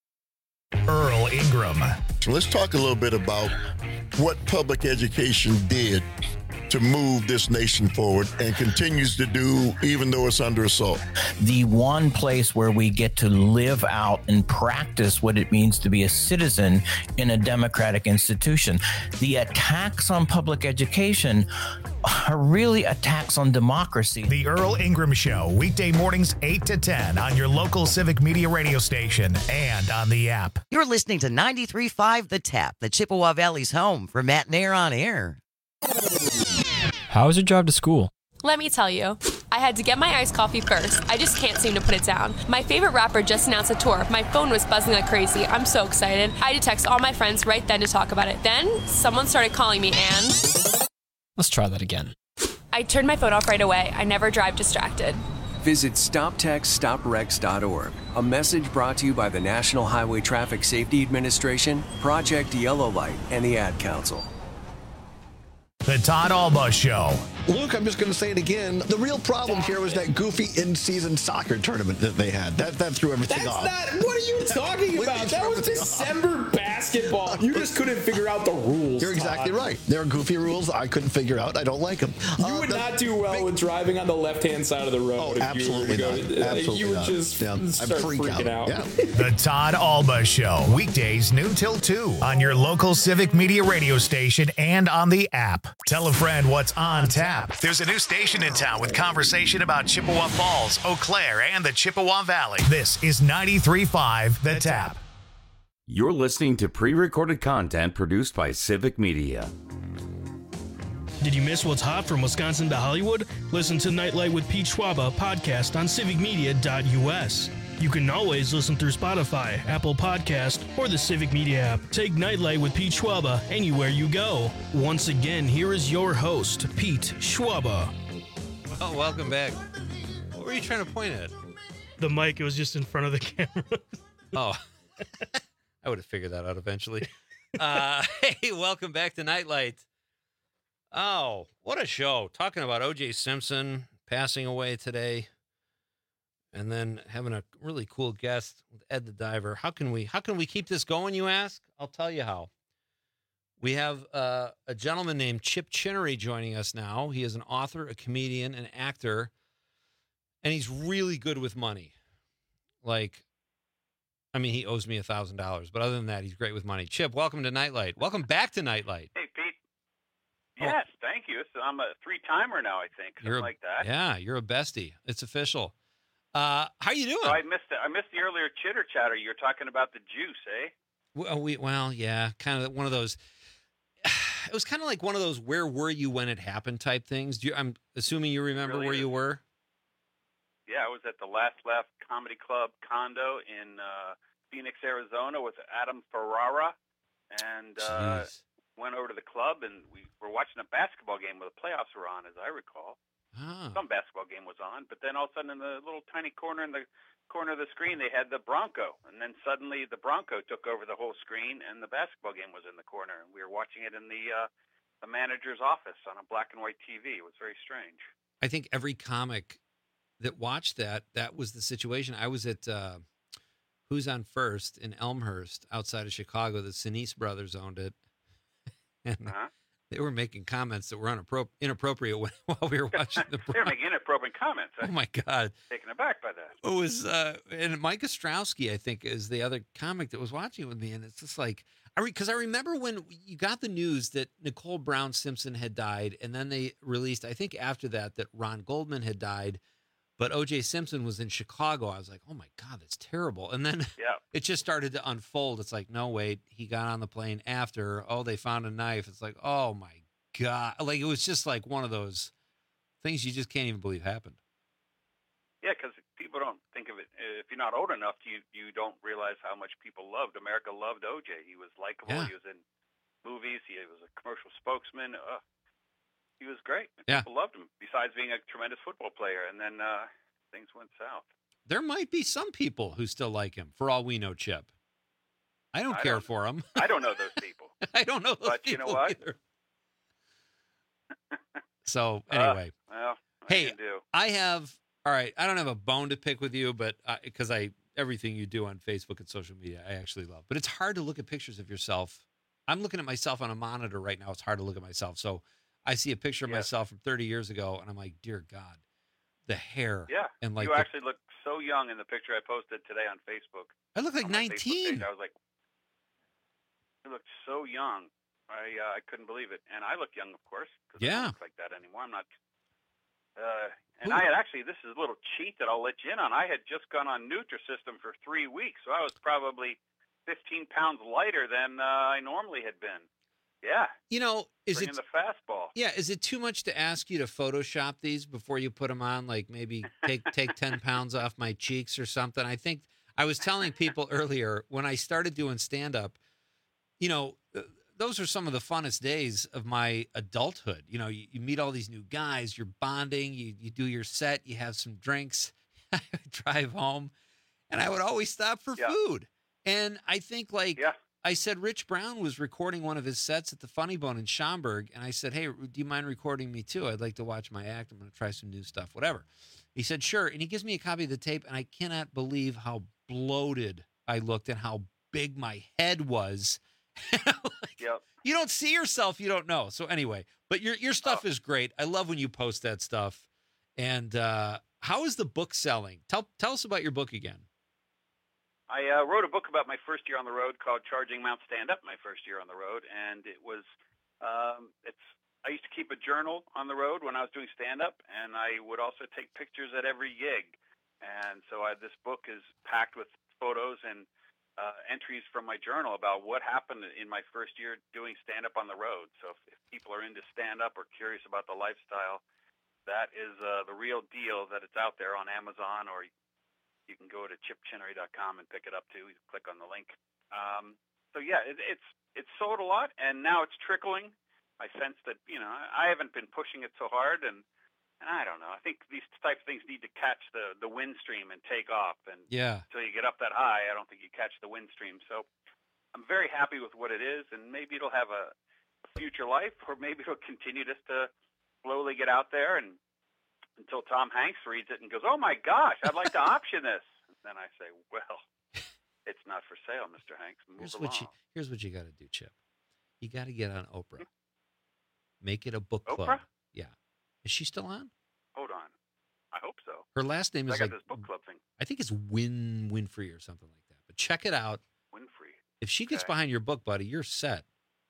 Earl Ingram. So let's talk a little bit about what public education did to move this nation forward and continues to do even though it's under assault. The one place where we get to live out and practice what it means to be a citizen in a democratic institution. The attacks on public education are really attacks on democracy. The Earl Ingram Show, weekday mornings eight to ten on your local Civic Media radio station and on the app. You're listening to ninety-three point five The Tap, the Chippewa Valley's home for Matt Nair on Air. How was your drive to school? Let me tell you, I had to get my iced coffee first. I just can't seem to put it down. My favorite rapper just announced a tour. My phone was buzzing like crazy. I'm so excited. I had to text all my friends right then to talk about it. Then someone started calling me and... Let's try that again. I turned my phone off right away. I never drive distracted. Visit stop text stop wrecks dot org. A message brought to you by the National Highway Traffic Safety Administration, Project Yellow Light, and the Ad Council. The Todd Alba Show. Luke, I'm just going to say it again. The real problem here was that goofy in-season soccer tournament that they had. That that threw everything That's off. not. What are you talking about? That was December off. basketball. You just couldn't figure out the rules. You're exactly Todd. right. There are goofy rules I couldn't figure out. I don't like them. You uh, would the, not do well big, with driving on the left-hand side of the road. Oh, if absolutely you not. were to go, absolutely You would not. just yeah. start freak freaking out. out. Yeah. The Todd Alba Show, weekdays noon till two on your local Civic Media radio station and on the app. Tell a friend what's on tap. There's a new station in town with conversation about Chippewa Falls, Eau Claire, and the Chippewa Valley. This is ninety-three point five The Tap. You're listening to pre-recorded content produced by Civic Media. Did you miss what's hot from Wisconsin to Hollywood? Listen to Nightlight with Pete Schwaba podcast on civic media dot U S. You can always listen through Spotify, Apple Podcast, or the Civic Media app. Take Nightlight with Pete Schwaba anywhere you go. Once again, here is your host, Pete Schwaba. Well, welcome back. What were you trying to point at? The mic, it was just in front of the camera. Oh, I would have figured that out eventually. Uh, hey, welcome back to Nightlight. Oh, what a show. Talking about O J Simpson passing away today. And then having a really cool guest with Ed the Diver. How can we how can we keep this going, you ask? I'll tell you how. We have uh, a gentleman named Chip Chinnery joining us now. He is an author, a comedian, an actor, and he's really good with money. Like, I mean, he owes me a thousand dollars, but other than that, he's great with money. Chip, welcome to Nightlight. Welcome back to Nightlight. Hey, Pete. Yes, oh. Thank you. So I'm a three-timer now, I think, something you're a, like that. Yeah, you're a bestie. It's official. Uh, how you doing? So I missed it. I missed the earlier chitter chatter. You were talking about the juice, eh? Well, we well, yeah, kind of one of those. It was kind of like one of those "where were you when it happened" type things. Do you, I'm assuming you remember really where is. you were. Yeah, I was at the Last Laugh Comedy Club condo in uh, Phoenix, Arizona, with Adam Ferrara, and uh, went over to the club, and we were watching a basketball game where the playoffs were on, as I recall. Ah. Some basketball game was on, but then all of a sudden in the little tiny corner in the corner of the screen, they had the Bronco. And then suddenly the Bronco took over the whole screen, and the basketball game was in the corner. And we were watching it in the, uh, the manager's office on a black and white T V. It was very strange. I think every comic that watched that, that was the situation. I was at uh, Who's on First in Elmhurst outside of Chicago. The Sinise brothers owned it. And uh-huh. They were making comments that were unappro- inappropriate when, while we were watching the. They were making inappropriate comments. Oh my God! Taken aback by that. It was, uh, and Mike Ostrowski, I think, is the other comic that was watching with me, and it's just like I because re- I remember when you got the news that Nicole Brown Simpson had died, and then they released, I think, after that, that Ron Goldman had died, but O J Simpson was in Chicago. I was like, oh my God, that's terrible. And then yeah. It just started to unfold. It's like, no, wait, he got on the plane after. Oh, they found a knife. It's like, oh my God. Like, it was just like one of those things you just can't even believe happened. Yeah, because people don't think of it. If you're not old enough, you you don't realize how much people loved. America loved O J. He was likable. Yeah. He was in movies. He was a commercial spokesman. Uh, he was great. Yeah. People loved him, besides being a tremendous football player. And then uh, things went south. There might be some people who still like him, for all we know, Chip. I don't I care don't- for him. I don't know those people. I don't know those But you know people what? either. So, anyway. Uh, well, what Hey, you can do. I have, all right, I don't have a bone to pick with you, but because I, everything you do on Facebook and social media, I actually love. But it's hard to look at pictures of yourself. I'm looking at myself on a monitor right now. It's hard to look at myself. So I see a picture of Yes. myself from thirty years ago, and I'm like, dear God, the hair. Yeah, And like you the- actually look so young in the picture I posted today on Facebook. I look like On my Facebook nineteen. page. I was like, you look so young. I uh, I couldn't believe it, and I look young, of course. 'Cause I Yeah. don't look like that anymore. I'm not. Uh, and I had actually, this is a little cheat that I'll let you in on. I had just gone on Nutrisystem for three weeks, so I was probably fifteen pounds lighter than uh, I normally had been. Yeah. You know, is Bringing it the fastball? Yeah, is it too much to ask you to Photoshop these before you put them on? Like maybe take take ten pounds off my cheeks or something. I think I was telling people earlier when I started doing stand up, you know, th- those are some of the funnest days of my adulthood. You know, you, you meet all these new guys, you're bonding, you you do your set, you have some drinks, I would drive home, and I would always stop for Yeah. food. And I think like Yeah. I said Rich Brown was recording one of his sets at the Funny Bone in Schaumburg, and I said, hey, do you mind recording me too? I'd like to watch my act. I'm going to try some new stuff, whatever. He said, sure. And he gives me a copy of the tape, and I cannot believe how bloated I looked and how big my head was. Like, Yep. you don't see yourself, you don't know. So anyway, but your your stuff is great. I love when you post that stuff. And uh, how is the book selling? Tell tell us about your book again. I uh, wrote a book about my first year on the road called Charging Mount Stand Up, my first year on the road. And it was, um, it's, I used to keep a journal on the road when I was doing stand up, and I would also take pictures at every gig. And so I, this book is packed with photos and uh, entries from my journal about what happened in my first year doing stand-up on the road. So if, if people are into stand-up or curious about the lifestyle, that is uh, the real deal, that it's out there on Amazon, or you can go to chip chinnery dot com and pick it up too. You click on the link. Um, so yeah, it, it's it's sold a lot, and now it's trickling. I sense that, you know, I haven't been pushing it so hard, and, and I don't know. I think these type of things need to catch the, the wind stream and take off. And Yeah. until you get up that high, I don't think you catch the wind stream. So I'm very happy with what it is, and maybe it'll have a future life, or maybe it'll continue just to slowly get out there, and until Tom Hanks reads it and goes, "Oh my gosh, I'd like to option this." And then I say, "Well, it's not for sale, Mister Hanks. Move Here's along." what you here's what you got to do, Chip. You got to get on Oprah. Make it a book club. Oprah? Yeah. Is she still on? Hold on. I hope so. Her last name I is got like this book club thing. I think it's Win Winfrey or something like that. But check it out. Winfrey. If she gets Okay. behind your book, buddy, you're set.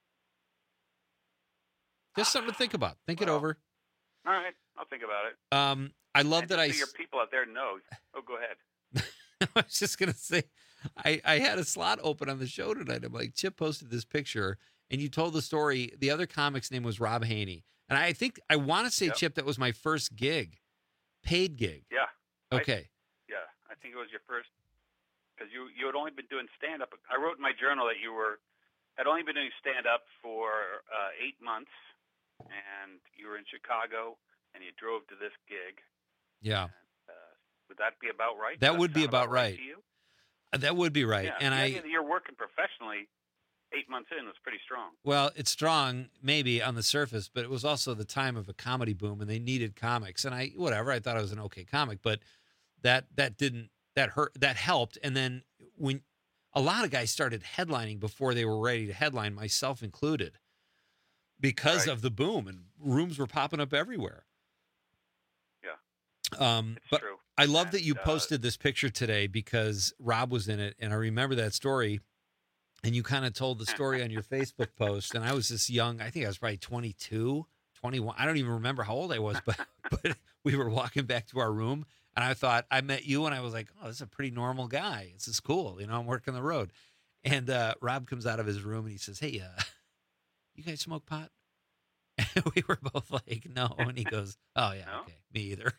Just something to think about. Think it over. All right, I'll think about it. Um, I love And that just I. so your people out there know. Oh, go ahead. I was just gonna say, I, I had a slot open on the show tonight. I'm like, Chip posted this picture, and you told the story. The other comic's name was Rob Haney, and I think I want to say, Yep. Chip, that was my first gig, paid gig. Yeah. Okay. I, yeah, I think it was your first, because you you had only been doing stand up. I wrote in my journal that you were had only been doing stand up for uh, eight months, and you were in Chicago, and you drove to this gig. Yeah. Uh, would that be about right? That Does would be sound about right. to you? Uh, That would be right. Yeah. And yeah, I, yeah, you're working professionally. Eight months in was pretty strong. well, it's strong maybe on the surface, but it was also the time of a comedy boom, and they needed comics. And I, whatever, I thought I was an okay comic, but that that didn't that hurt. That helped. And then when a lot of guys started headlining before they were ready to headline, myself included, because Right. of the boom, and rooms were popping up everywhere. Yeah. Um, It's but true. I love that And, you uh, posted this picture today because Rob was in it, and I remember that story. And you kind of told the story on your Facebook post, and I was this young. I think I was probably twenty-two, twenty-one. I don't even remember how old I was, but but we were walking back to our room, and I thought I met you, and I was like, oh, this is a pretty normal guy. This is cool. You know, I'm working the road. And uh, Rob comes out of his room, and he says, hey, uh, you guys smoke pot? And we were both like, no. And he goes, oh, yeah, No? okay, me either.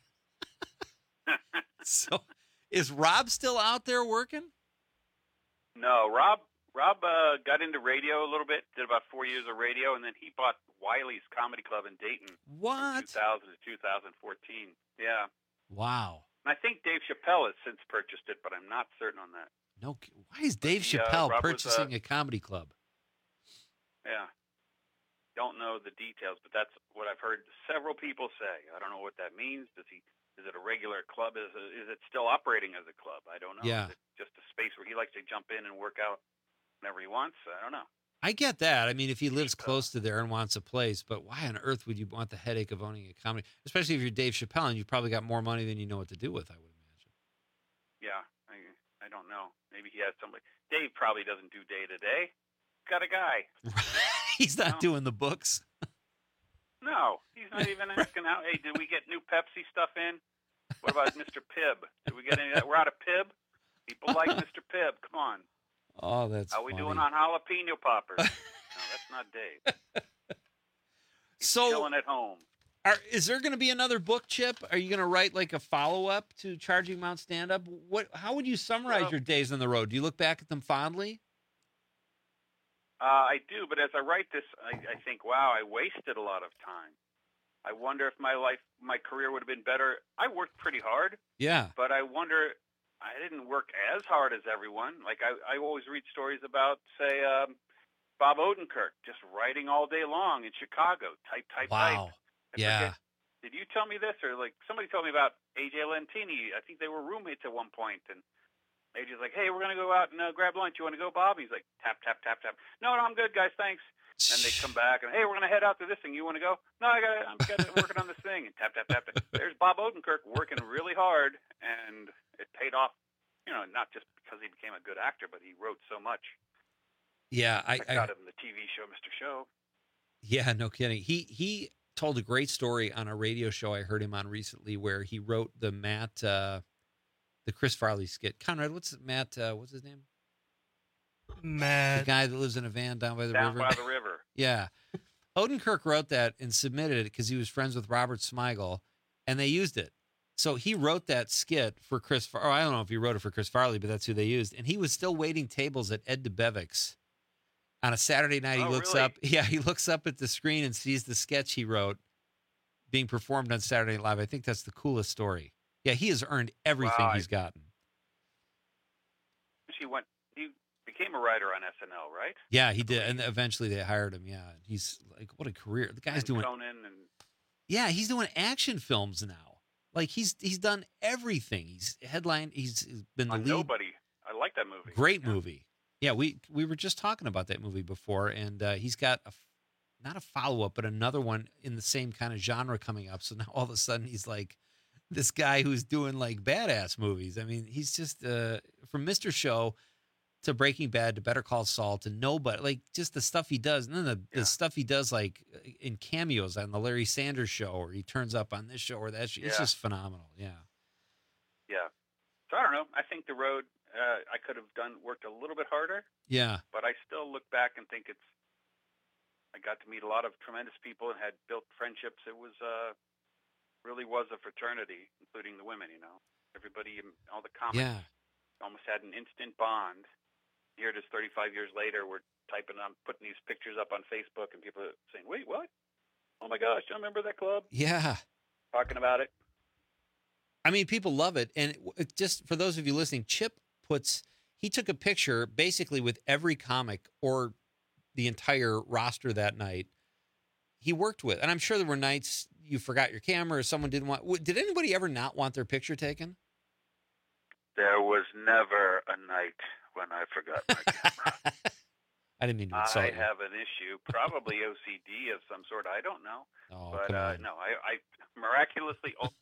So is Rob still out there working? No, Rob. Rob uh, got into radio a little bit. Did about four years of radio, and then he bought Wiley's Comedy Club in Dayton. What? From two thousand to two thousand fourteen. Yeah. Wow. And I think Dave Chappelle has since purchased it, but I'm not certain on that. No, why is Dave he, uh, Chappelle Rob was, purchasing uh, a comedy club? Yeah. Don't know the details, but that's what I've heard several people say. I don't know what that means. Does he? Is it a regular club? Is it, is it still operating as a club? I don't know. Yeah. Is it just a space where he likes to jump in and work out whenever he wants? I don't know. I get that. I mean, if he lives close to there and wants a place, but why on earth would you want the headache of owning a comedy? Especially if you're Dave Chappelle and you've probably got more money than you know what to do with, I would imagine. Yeah, I, I don't know. Maybe he has somebody. Dave probably doesn't do day to day. He's got a guy. He's not No. doing the books. No, he's not even asking out. Hey, did we get new Pepsi stuff in? What about Mister Pibb? Did we get any of that? We're out of Pibb. People like Mister Pibb. Come on. Oh, that's How we funny. doing on jalapeno poppers? No, that's not Dave. He's So- chilling at home. Are, is there going to be another book, Chip? Are you going to write like a follow-up to Charging Mount Stand Up? What? How would you summarize Well- your days on the road? Do you look back at them fondly? Uh, I do, but as I write this, I, I think, wow, I wasted a lot of time. I wonder if my life, my career would have been better. I worked pretty hard, Yeah. but I wonder, I didn't work as hard as everyone. Like I, I always read stories about, say, um, Bob Odenkirk just writing all day long in Chicago, type, type, Wow. type. I Yeah. forget, did you tell me this, or like somebody told me about A J Lentini? I think they were roommates at one point, and A J's like, "Hey, we're gonna go out and uh, grab lunch. You want to go, Bob?" He's like, "Tap, tap, tap, tap. No, no, I'm good, guys. Thanks." And they come back and, "Hey, we're gonna head out to this thing. You want to go?" "No, I got. I'm got, working on this thing." And tap, tap, tap, tap. There's Bob Odenkirk working really hard, and it paid off. You know, not just because he became a good actor, but he wrote so much. Yeah, I, I I got him in the T V show, Mister Show. Yeah, no kidding. He he told a great story on a radio show I heard him on recently, where he wrote the Matt, uh, the Chris Farley skit. Conrad, what's Matt? Uh, what's his name? Mad. The guy that lives in a van down by the Down river. by the river. Yeah. Odenkirk wrote that and submitted it because he was friends with Robert Smigel, and they used it. So he wrote that skit for Chris Farley. Or I don't know if he wrote it for Chris Farley, but that's who they used. And he was still waiting tables at Ed DeBevick's on a Saturday night. He Oh, looks really? up. Yeah, he looks up at the screen and sees the sketch he wrote being performed on Saturday Night Live. I think that's the coolest story. Yeah, he has earned everything Wow. he's gotten. He went. He became a writer on S N L, right? Yeah, he did. And eventually they hired him. Yeah. He's like, what a career. The guy's And doing. Conan and Yeah, he's doing action films now. Like he's he's done everything. He's headline. He's been the on lead. Nobody. I like that movie. Great movie. Yeah, we we were just talking about that movie before, and uh, he's got a f- not a follow up, but another one in the same kind of genre coming up. So now all of a sudden he's like this guy who's doing like badass movies. I mean, he's just uh, from Mister Show to Breaking Bad to Better Call Saul to Nobody, like just the stuff he does, and then the, the stuff he does like in cameos on the Larry Sanders Show, or he turns up on this show or that show. It's Yeah. just phenomenal. Yeah. Yeah. So I don't know. I think The Road. Uh, I could have done worked a little bit harder. Yeah. But I still look back and think it's. I got to meet a lot of tremendous people and had built friendships. It was uh, really was a fraternity, including the women. You know, everybody, in all the comics, Yeah. almost had an instant bond. Here it is, thirty-five years later. We're typing on, putting these pictures up on Facebook, and people are saying, "Wait, what? Oh my gosh, do you remember that club?" Yeah. Talking about it. I mean, people love it. And it just for those of you listening, Chip puts, he took a picture basically with every comic or the entire roster that night he worked with. And I'm sure there were nights you forgot your camera or someone didn't want, did anybody ever not want their picture taken? There was never a night when I forgot my camera. I didn't mean to insult I you. have an issue, probably O C D of some sort. I don't know. Oh, but come uh, on. no, I, I miraculously. Oh,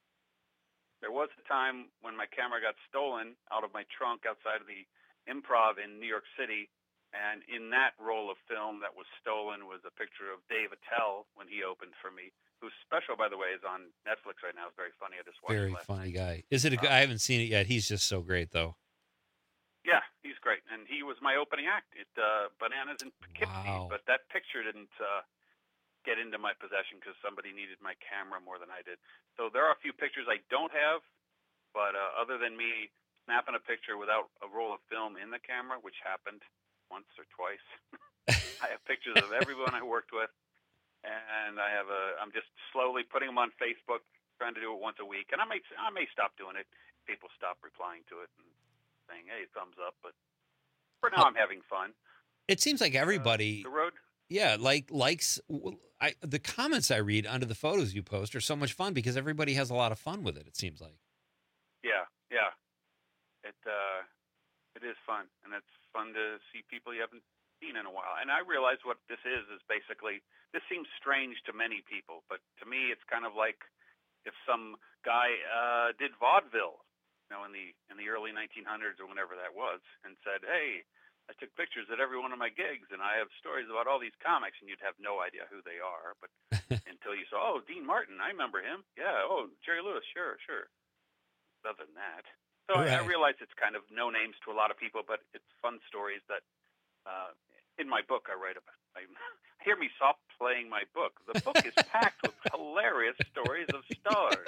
there was a time when my camera got stolen out of my trunk outside of the Improv in New York City, and in that roll of film that was stolen was a picture of Dave Attell when he opened for me, whose special, by the way, is on Netflix right now. It's very funny. I just watched Very it last funny guy. Is it a good, I haven't seen it yet. He's just so great though. Yeah, he's great, and he was my opening act at uh, Bananas in Poughkeepsie. Wow. But that picture didn't uh, get into my possession because somebody needed my camera more than I did. So there are a few pictures I don't have, but uh, other than me snapping a picture without a roll of film in the camera, which happened once or twice, I have pictures of everyone I worked with, and I have a. I'm just slowly putting them on Facebook, trying to do it once a week, and I may I may stop doing it. People stop replying to it and saying, "Hey, thumbs up," but for now, I'm having fun. It seems like everybody, The Road. yeah, like likes I, the comments I read under the photos you post are so much fun because everybody has a lot of fun with it. It seems like. Yeah, yeah. It uh, it is fun, and it's fun to see people you haven't seen in a while. And I realize what this is is basically. This seems strange to many people, but to me, it's kind of like if some guy uh, did vaudeville, you know, in the in the early nineteen hundreds or whenever that was, and said, "Hey, I took pictures at every one of my gigs, and I have stories about all these comics," and you'd have no idea who they are, but until you saw, "Oh, Dean Martin, I remember him. Yeah. Oh, Jerry Lewis, sure, sure." Other than that, so I, I Right. realize it's kind of no names to a lot of people, but it's fun stories that uh, in my book I write about. I, hear me soft playing my book. The book is packed with hilarious stories of stars.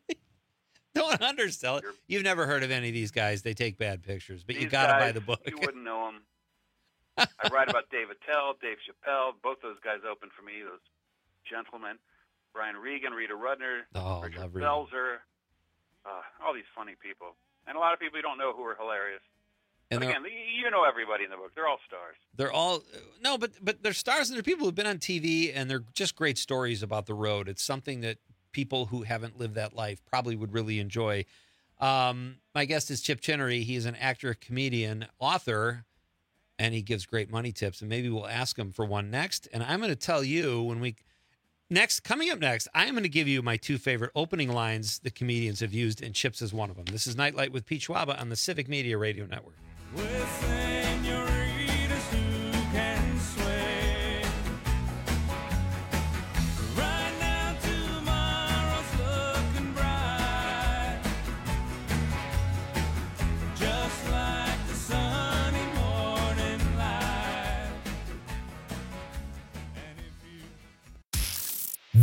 Don't undersell it. You've never heard of any of these guys. They take bad pictures, but you These got to buy guys, the book. You wouldn't know them. I write about Dave Attell, Dave Chappelle. Both those guys opened for me. Those gentlemen, Brian Regan, Rita Rudner, Oh, Richard love Regan. Belzer, uh, all these funny people, and a lot of people you don't know who are hilarious. And but they're- again, you know everybody in the book. They're all stars. They're all no, but but they're stars and they're people who've been on T V and they're just great stories about the road. It's something that people who haven't lived that life probably would really enjoy. Um, my guest is Chip Chinnery. He's an actor, comedian, author, and he gives great money tips. And maybe we'll ask him for one next. And I'm going to tell you when we next coming up next, I am going to give you my two favorite opening lines the comedians have used, and Chip's is one of them. This is Nightlight with Pete Schwaba on the Civic Media Radio Network. With senoritas who can sway. Right now, tomorrow's looking bright. Just like the sunny morning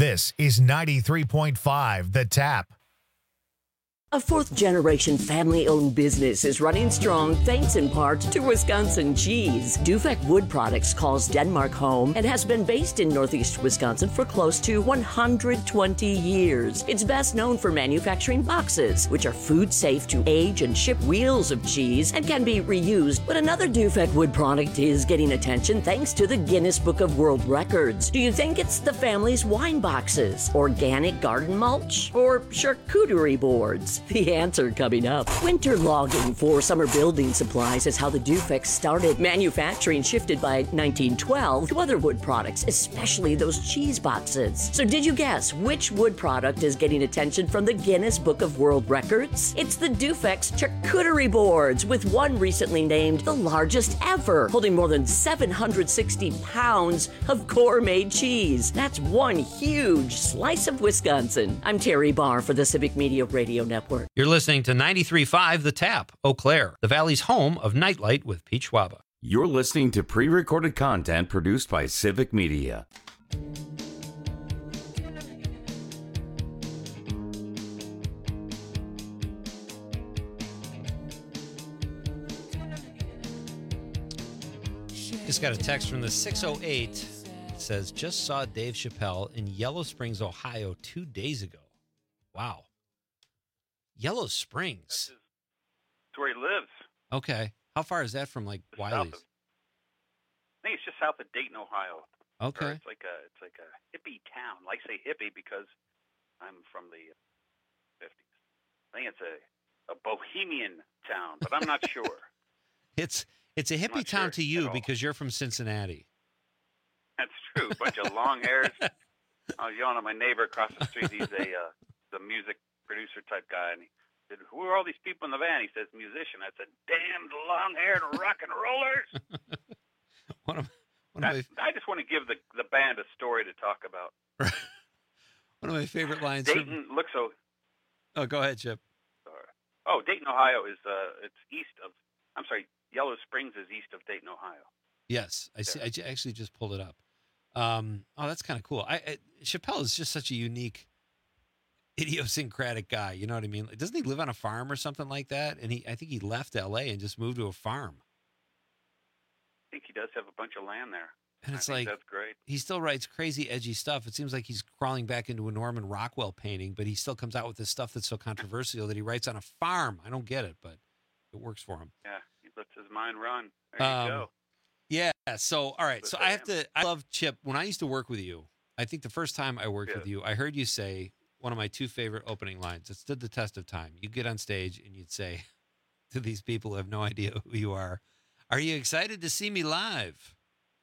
This is ninety-three point five The Tap. A fourth-generation family-owned business is running strong thanks in part to Wisconsin cheese. Dufek Wood Products calls Denmark home and has been based in northeast Wisconsin for close to one hundred twenty years. It's best known for manufacturing boxes, which are food safe to age and ship wheels of cheese and can be reused. But another Dufek Wood product is getting attention thanks to the Guinness Book of World Records. Do you think it's the family's wine boxes, organic garden mulch, or charcuterie boards? The answer coming up. Winter logging for summer building supplies is how the Dufek started. Manufacturing shifted by nineteen twelve to other wood products, especially those cheese boxes. So did you guess which wood product is getting attention from the Guinness Book of World Records? It's the Dufek's charcuterie boards, with one recently named the largest ever, holding more than seven hundred sixty pounds of gourmet cheese. That's one huge slice of Wisconsin. I'm Terry Barr for the Civic Media Radio Network. You're listening to ninety-three point five The Tap, Eau Claire, the Valley's home of Nightlight with Pete Schwaba. You're listening to pre-recorded content produced by Civic Media. Just got a text from the six oh eight. It says, just saw Dave Chappelle in Yellow Springs, Ohio two days ago. Wow. Yellow Springs. That's where he lives. Okay. How far is that from like Just south Wiley's? of- I think it's just south of Dayton, Ohio. Okay. Or It's like a it's like a hippie town. I say hippie because I'm from the fifties. I think it's a a bohemian town, but I'm not sure. It's it's a hippie town to you because you're from Cincinnati. That's true. Bunch of long hairs. I was yelling at my neighbor across the street. He's a uh, the music producer type guy, and he said, "Who are all these people in the van?" He says, "Musician." I said, "Damned long-haired rock and rollers." One of, one I, of I just want to give the the band a story to talk about. my one of my favorite lines. Dayton From, looks so. oh, go ahead, Chip. Oh, Dayton, Ohio is uh, it's east of. I'm sorry, Yellow Springs is east of Dayton, Ohio. Yes, I see. I j- actually just pulled it up. Um, oh, that's kind of cool. I, I Chappelle is just such a unique, idiosyncratic guy. You know what I mean? Like, doesn't he live on a farm or something like that? And he, I think he left L A and just moved to a farm. I think he does have a bunch of land there. And it's I think like that's great. he still writes crazy, edgy stuff. It seems like he's crawling back into a Norman Rockwell painting, but he still comes out with this stuff that's so controversial that he writes on a farm. I don't get it, but it works for him. Yeah, he lets his mind run. There you Um, go. Yeah. So, all right. Good So for I have him. to, I love Chip. When I used to work with you, I think the first time I worked Yeah. with you, I heard you say one of my two favorite opening lines. It stood the test of time. You get on stage and you'd say to these people who have no idea who you are, "Are you excited to see me live?"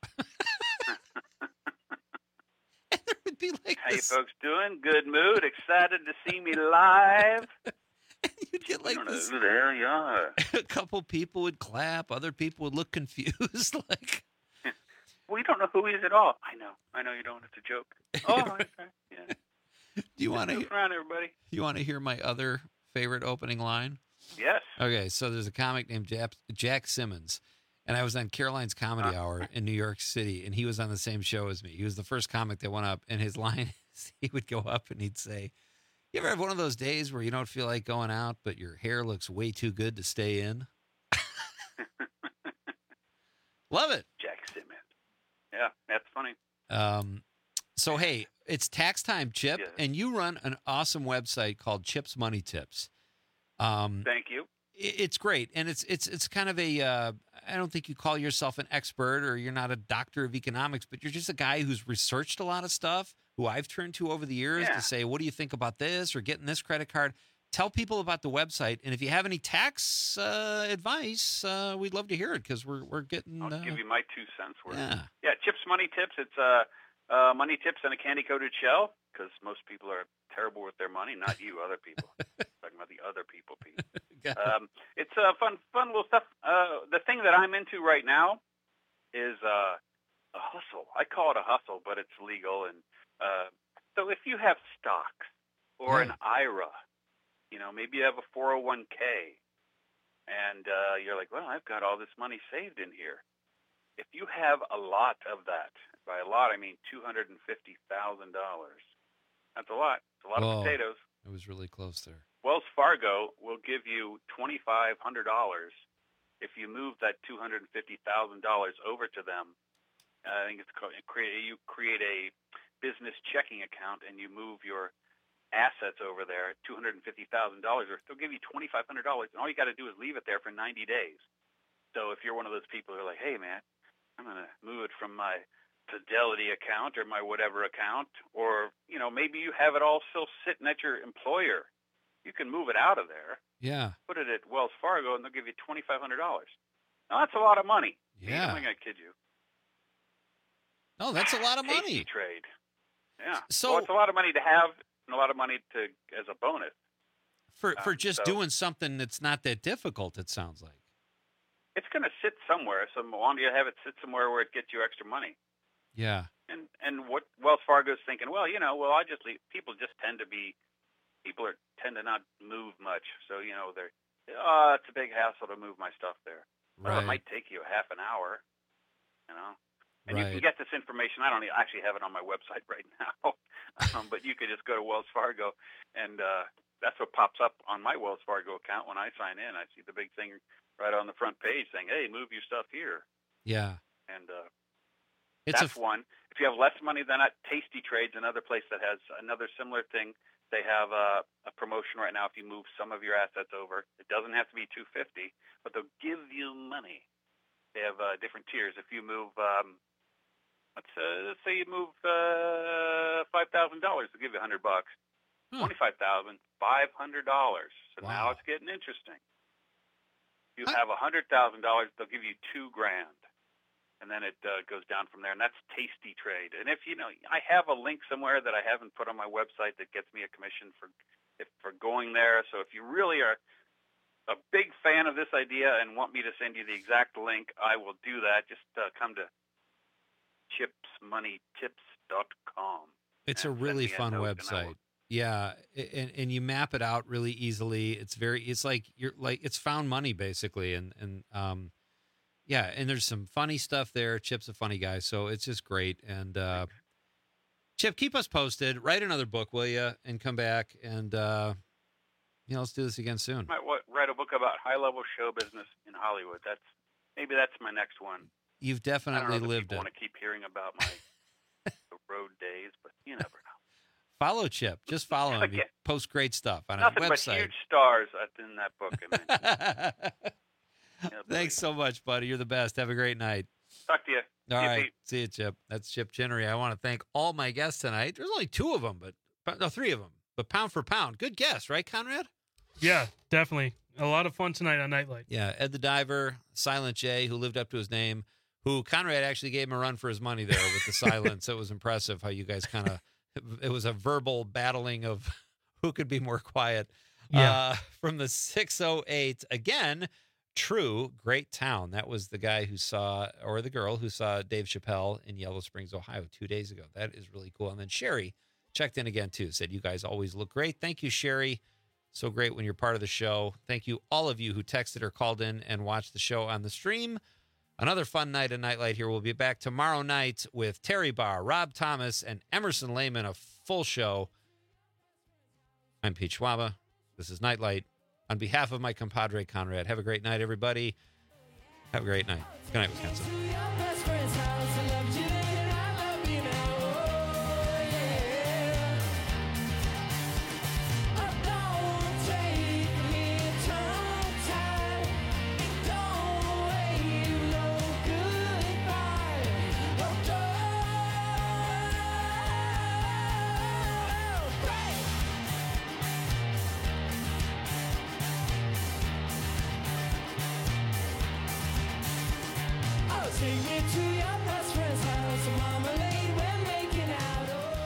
And there would be like How you this, folks doing? Good mood? Excited to see me live? you'd get like I don't know this. who the hell you are. A couple people would clap. Other people would look confused. Like, We don't know who he is at all. I know. I know you don't. It's a joke. Oh, okay. Yeah. do you want to? Move around, everybody. You want to hear my other favorite opening line? Yes. Okay, so there's a comic named Jack, Jack Simmons, and I was on Caroline's Comedy Hour in New York City, and he was on the same show as me. He was the first comic that went up, and his line is he would go up and he'd say, "You ever have one of those days where you don't feel like going out, but your hair looks way too good to stay in?" Love it. Jack Simmons. Yeah, that's funny. Um, so, hey, it's tax time, Chip, Yes. and you run an awesome website called Chip's Money Tips. Um, Thank you. i- It's great, and it's it's it's kind of a. Uh, I don't think you call yourself an expert, or you're not a doctor of economics, but you're just a guy who's researched a lot of stuff. Who I've turned to over the years Yeah. to say, "What do you think about this?" or getting this credit card. Tell people about the website, and if you have any tax uh, advice, uh, we'd love to hear it because we're we're getting. I'll Uh, give you my two cents worth. yeah. Yeah, Chip's Money Tips. It's uh, uh, money tips in a candy-coated shell because most people are terrible with their money. Not you, other people. Talking about the other people, Pete. Um, it's uh, fun, fun little stuff. Uh, the thing that I'm into right now is uh, a hustle. I call it a hustle, but it's legal. And uh, so if you have stocks or an I R A, you know, maybe you have a four oh one k, and uh, you're like, well, I've got all this money saved in here. If you have a lot of that, by a lot I mean two hundred fifty thousand dollars, That's a lot. It's a lot Whoa. of potatoes. It was really close there. Wells Fargo will give you twenty-five hundred dollars if you move that two hundred fifty thousand dollars over to them. I think it's called, you create a business checking account and you move your assets over there, two hundred fifty thousand dollars, or they'll give you twenty-five hundred dollars, and all you got to do is leave it there for ninety days. So if you're one of those people who are like, hey, man, I'm going to move it from my Fidelity account or my whatever account, or, you know, maybe you have it all still sitting at your employer. You can move it out of there, Yeah. put it at Wells Fargo, and they'll give you twenty-five hundred dollars. Now, that's a lot of money. Yeah. I'm not going to kid you. No, that's a lot of money. Tasty trade. Yeah. So- well, it's a lot of money to have and a lot of money to as a bonus. For Um, for just so- doing something that's not that difficult, it sounds like. It's going to sit somewhere. So why don't you have it sit somewhere where it gets you extra money? Yeah. And and what Wells Fargo's thinking, well, you know, well, I just leave. People just tend to be, people are tend to not move much. So, you know, they're, oh, it's a big hassle to move my stuff there. Well, Right. it might take you a half an hour, you know. And you Right. can get this information. I don't e- actually have it on my website right now, um, but you could just go to Wells Fargo, and uh, that's what pops up on my Wells Fargo account when I sign in. I see the big thing right on the front page saying, hey, move your stuff here. Yeah. And uh, It's that's a f- one. If you have less money than that, Tasty Trade's another place that has another similar thing. They have a, a promotion right now if you move some of your assets over. It doesn't have to be two hundred fifty dollars, but they'll give you money. They have uh, different tiers. If you move, um, let's, uh, let's say you move uh, five thousand dollars, they'll give you one hundred bucks. Huh. twenty-five thousand dollars, five hundred dollars. So now Wow. it's getting interesting. If you have one hundred thousand dollars, they'll give you two grand. And then it uh, goes down from there, and that's Tasty Trade. And if you know, I have a link somewhere that I haven't put on my website that gets me a commission for if, for going there. So if you really are a big fan of this idea and want me to send you the exact link, I will do that. Just uh, come to chips money tips dot com. It's a and send really me a fun note, and I website. will- Yeah, a- and and you map it out really easily. It's very it's like you're like it's found money basically, and and um, yeah, and there's some funny stuff there. Chip's a funny guy, so it's just great. And uh, Chip, keep us posted. Write another book, will you? And come back and uh, you know, let's do this again soon. might wa- write a book about high level show business in Hollywood. That's maybe that's my next one. You've I don't definitely know if lived people it. want to keep hearing about my the road days, but you never know. Follow Chip. Just follow him. He Okay. posts great stuff on Nothing his but website. huge stars in that book. I mentioned. Thanks so much, buddy. You're the best. Have a great night. Talk to you. All See you, right. Pete. See you, Chip. That's Chip Chinnery. I want to thank all my guests tonight. There's only two of them, but no, three of them. But pound for pound, good guess, right, Conrad? Yeah, definitely. A lot of fun tonight on Nightlight. Yeah, Ed the Diver, Silent J, who lived up to his name, who Conrad actually gave him a run for his money there with the silence. It was impressive how you guys kind of, it was a verbal battling of who could be more quiet. Yeah. Uh, from the six oh eight, again, True, great town. That was the guy who saw, or the girl who saw Dave Chappelle in Yellow Springs, Ohio, two days ago. That is really cool. And then Sherry checked in again, too, said, you guys always look great. Thank you, Sherry. So great when you're part of the show. Thank you, all of you who texted or called in and watched the show on the stream. Another fun night of Nightlight here. We'll be back tomorrow night with Terry Barr, Rob Thomas, and Emerson Lehman, a full show. I'm Pete Schwaba. This is Nightlight. On behalf of my compadre, Conrad, have a great night, everybody. Have a great night. Good night, Wisconsin. Take me to your best friend's house, marmalade, we're making out.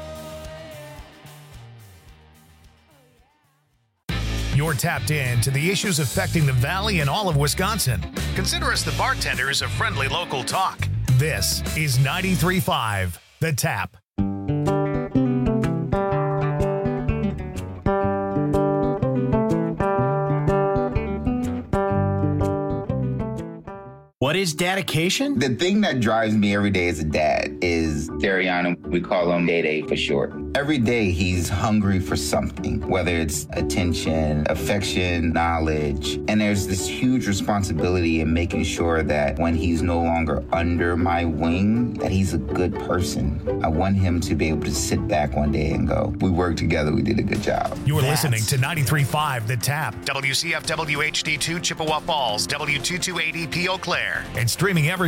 You're tapped in to the issues affecting the Valley and all of Wisconsin. Consider us the bartenders of friendly local talk. This is ninety-three point five The Tap. What is dedication? The thing that drives me every day as a dad is Dariana. We call him Day Day for short. Every day he's hungry for something, whether it's attention, affection, knowledge. And there's this huge responsibility in making sure that when he's no longer under my wing, that he's a good person. I want him to be able to sit back one day and go, we worked together, we did a good job. You are That's- listening to ninety-three point five The Tap, W C F W H D two Chippewa Falls, W two two eight E P Eau Claire, and streaming every